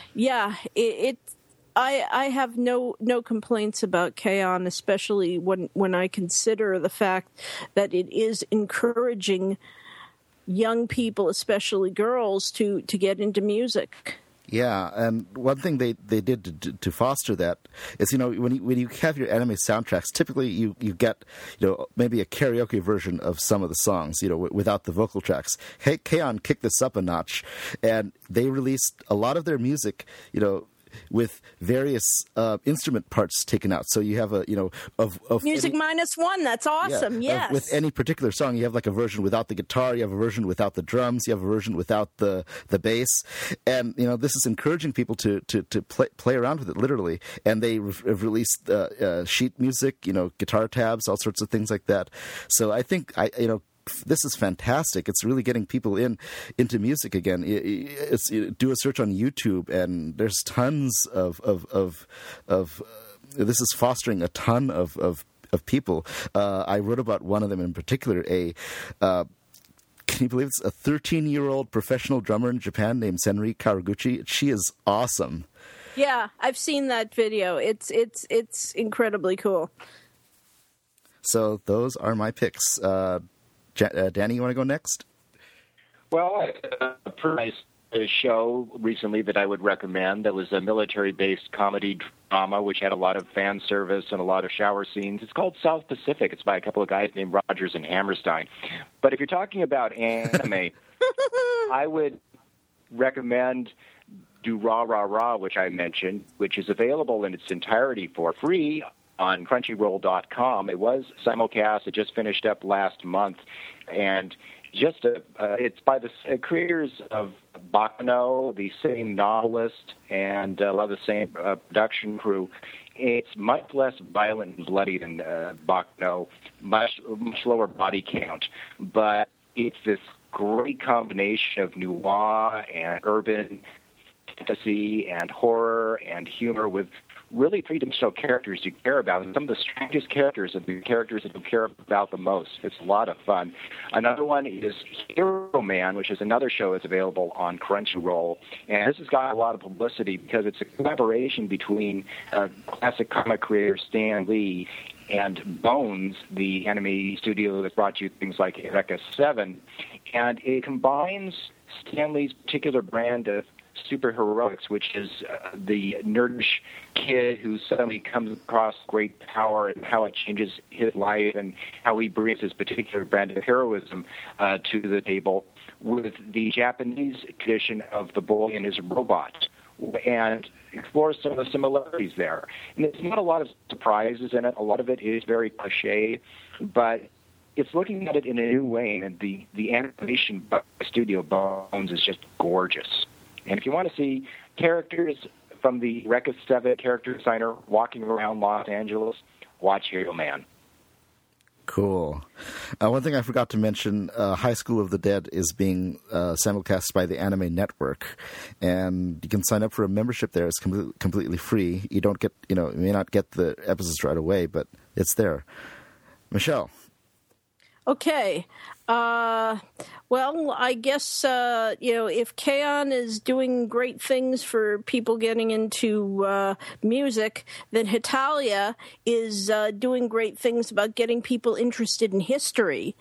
have no complaints about K-On!, especially when I consider the fact that it is encouraging young people, especially girls, to get into music. Yeah, and one thing they did to foster that is, when you have your anime soundtracks, typically you get, maybe a karaoke version of some of the songs, without the vocal tracks. K-On! Kicked this up a notch, and they released a lot of their music, with various instrument parts taken out. So you have of music -1. That's awesome. Yeah, yes. With any particular song, you have like a version without the guitar, you have a version without the drums, you have a version without the bass, and this is encouraging people to play around with it literally. And they have released sheet music, guitar tabs, all sorts of things like that. So I think this is fantastic. It's really getting people into music again. Do a search on YouTube, and there's tons of this is fostering a ton of people. I wrote about one of them in particular. Can you believe it's a 13-year-old professional drummer in Japan named Senri Kawaguchi? She is awesome. Yeah, I've seen that video. It's incredibly cool. So those are my picks. Danny, you want to go next? Well, a pretty nice show recently that I would recommend that was a military-based comedy drama which had a lot of fan service and a lot of shower scenes. It's called South Pacific. It's by a couple of guys named Rogers and Hammerstein. But if you're talking about anime, I would recommend Do Ra Ra Ra, which I mentioned, which is available in its entirety for free on Crunchyroll.com. It was simulcast. It just finished up last month, and it's by the creators of Baccano, the same novelist, and a lot of the same production crew. It's much less violent and bloody than Baccano, much lower body count, but it's this great combination of noir and urban fantasy and horror and humor with really three-dimensional characters you care about, and some of the strangest characters are the characters that you care about the most. It's a lot of fun. Another one is Hero Man, which is another show that's available on Crunchyroll, and this has got a lot of publicity because it's a collaboration between classic comic creator Stan Lee and Bones, the anime studio that brought you things like Eureka 7, and it combines Stan Lee's particular brand of superheroics, which is the nerdish kid who suddenly comes across great power and how it changes his life and how he brings his particular brand of heroism to the table, with the Japanese tradition of the boy and his robot, and explores some of the similarities there. And there's not a lot of surprises in it. A lot of it is very cliche, but it's looking at it in a new way, and the animation by Studio Bones is just gorgeous. And if you want to see characters from the Eureka 7 character designer walking around Los Angeles, watch Hero Man. Cool. One thing I forgot to mention, High School of the Dead is being simulcast by the Anime Network, and you can sign up for a membership there. It's completely free. You don't get, you may not get the episodes right away, but it's there. Michelle. Okay. Well, I guess, if K-On! Is doing great things for people getting into music, then Hetalia is doing great things about getting people interested in history.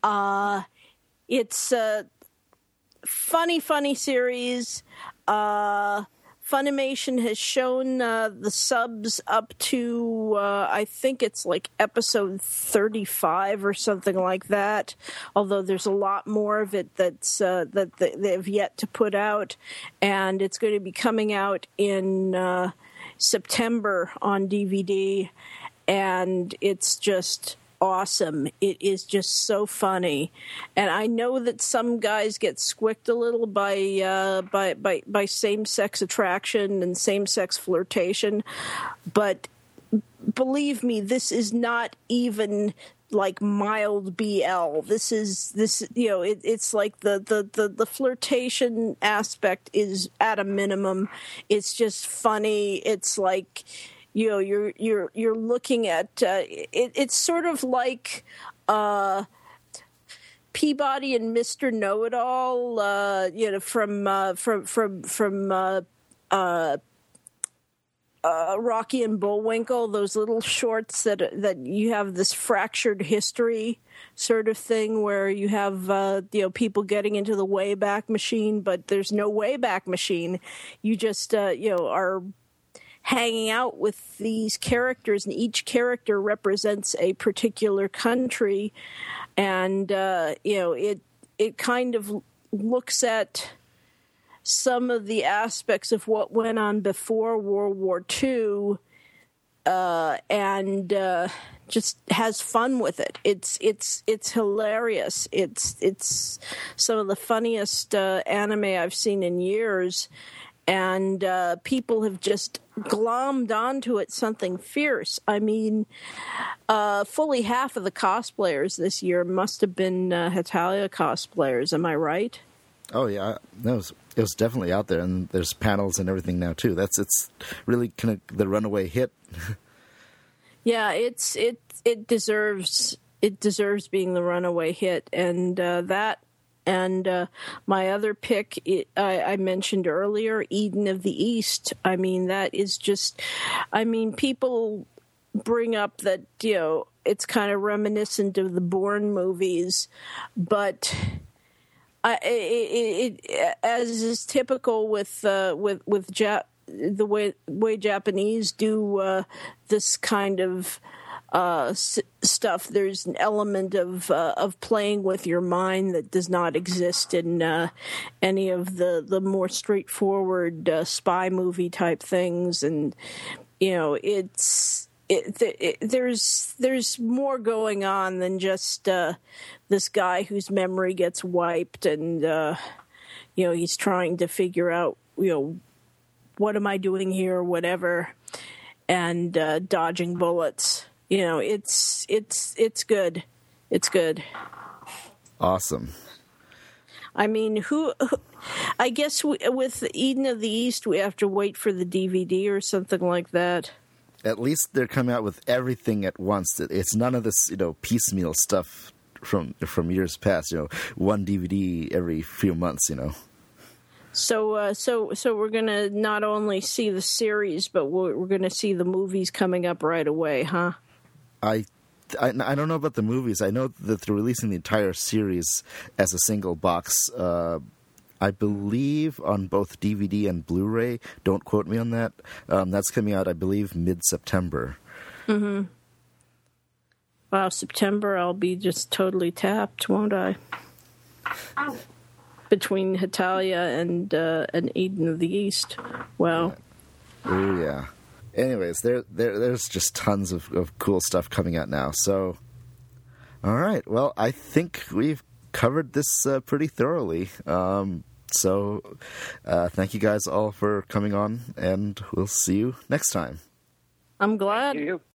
It's a funny series. Funimation has shown the subs up to, I think it's like episode 35 or something like that, although there's a lot more of it that they've yet to put out, and it's going to be coming out in September on DVD, and it's just awesome. It is just so funny, and I know that some guys get squicked a little by same-sex attraction and same-sex flirtation, but believe me, this is not even like mild BL. It's like the flirtation aspect is at a minimum. It's just funny. It's like, you're looking at it's sort of like Peabody and Mr. Know-It-All, from Rocky and Bullwinkle, those little shorts that you have this fractured history sort of thing where you have people getting into the Wayback Machine, but there's no Wayback Machine. You just are hanging out with these characters, and each character represents a particular country, and it kind of looks at some of the aspects of what went on before World War II, and just has fun with it. It's hilarious. It's some of the funniest anime I've seen in years. And people have just glommed onto it something fierce. I mean, fully half of the cosplayers this year must have been Hetalia cosplayers. Am I right? Oh yeah, it was definitely out there, and there's panels and everything now too. It's really kind of the runaway hit. Yeah, it deserves being the runaway hit, and that. And my other pick, I mentioned earlier, Eden of the East. I mean, that is just, people bring up that, it's kind of reminiscent of the Bourne movies, but as is typical with the way Japanese do this kind of stuff, there's an element of playing with your mind that does not exist in any of the more straightforward spy movie type things, and there's more going on than just this guy whose memory gets wiped, and he's trying to figure out what am I doing here, or whatever, and dodging bullets. It's good. It's good. Awesome. I mean, I guess with Eden of the East, we have to wait for the DVD or something like that. At least they're coming out with everything at once. It's none of this, piecemeal stuff from years past. One DVD every few months. So we're gonna not only see the series, but we're gonna see the movies coming up right away, huh? I don't know about the movies. I know that they're releasing the entire series as a single box. I believe on both DVD and Blu-ray. Don't quote me on that. That's coming out, I believe, mid-September. Mm-hmm. Wow, September, I'll be just totally tapped, won't I? Oh. Between Hetalia and Eden of the East. Wow. Oh, yeah. Anyways, there's just tons of cool stuff coming out now. So, all right. Well, I think we've covered this pretty thoroughly. So, thank you guys all for coming on, and we'll see you next time. I'm glad. Thank you.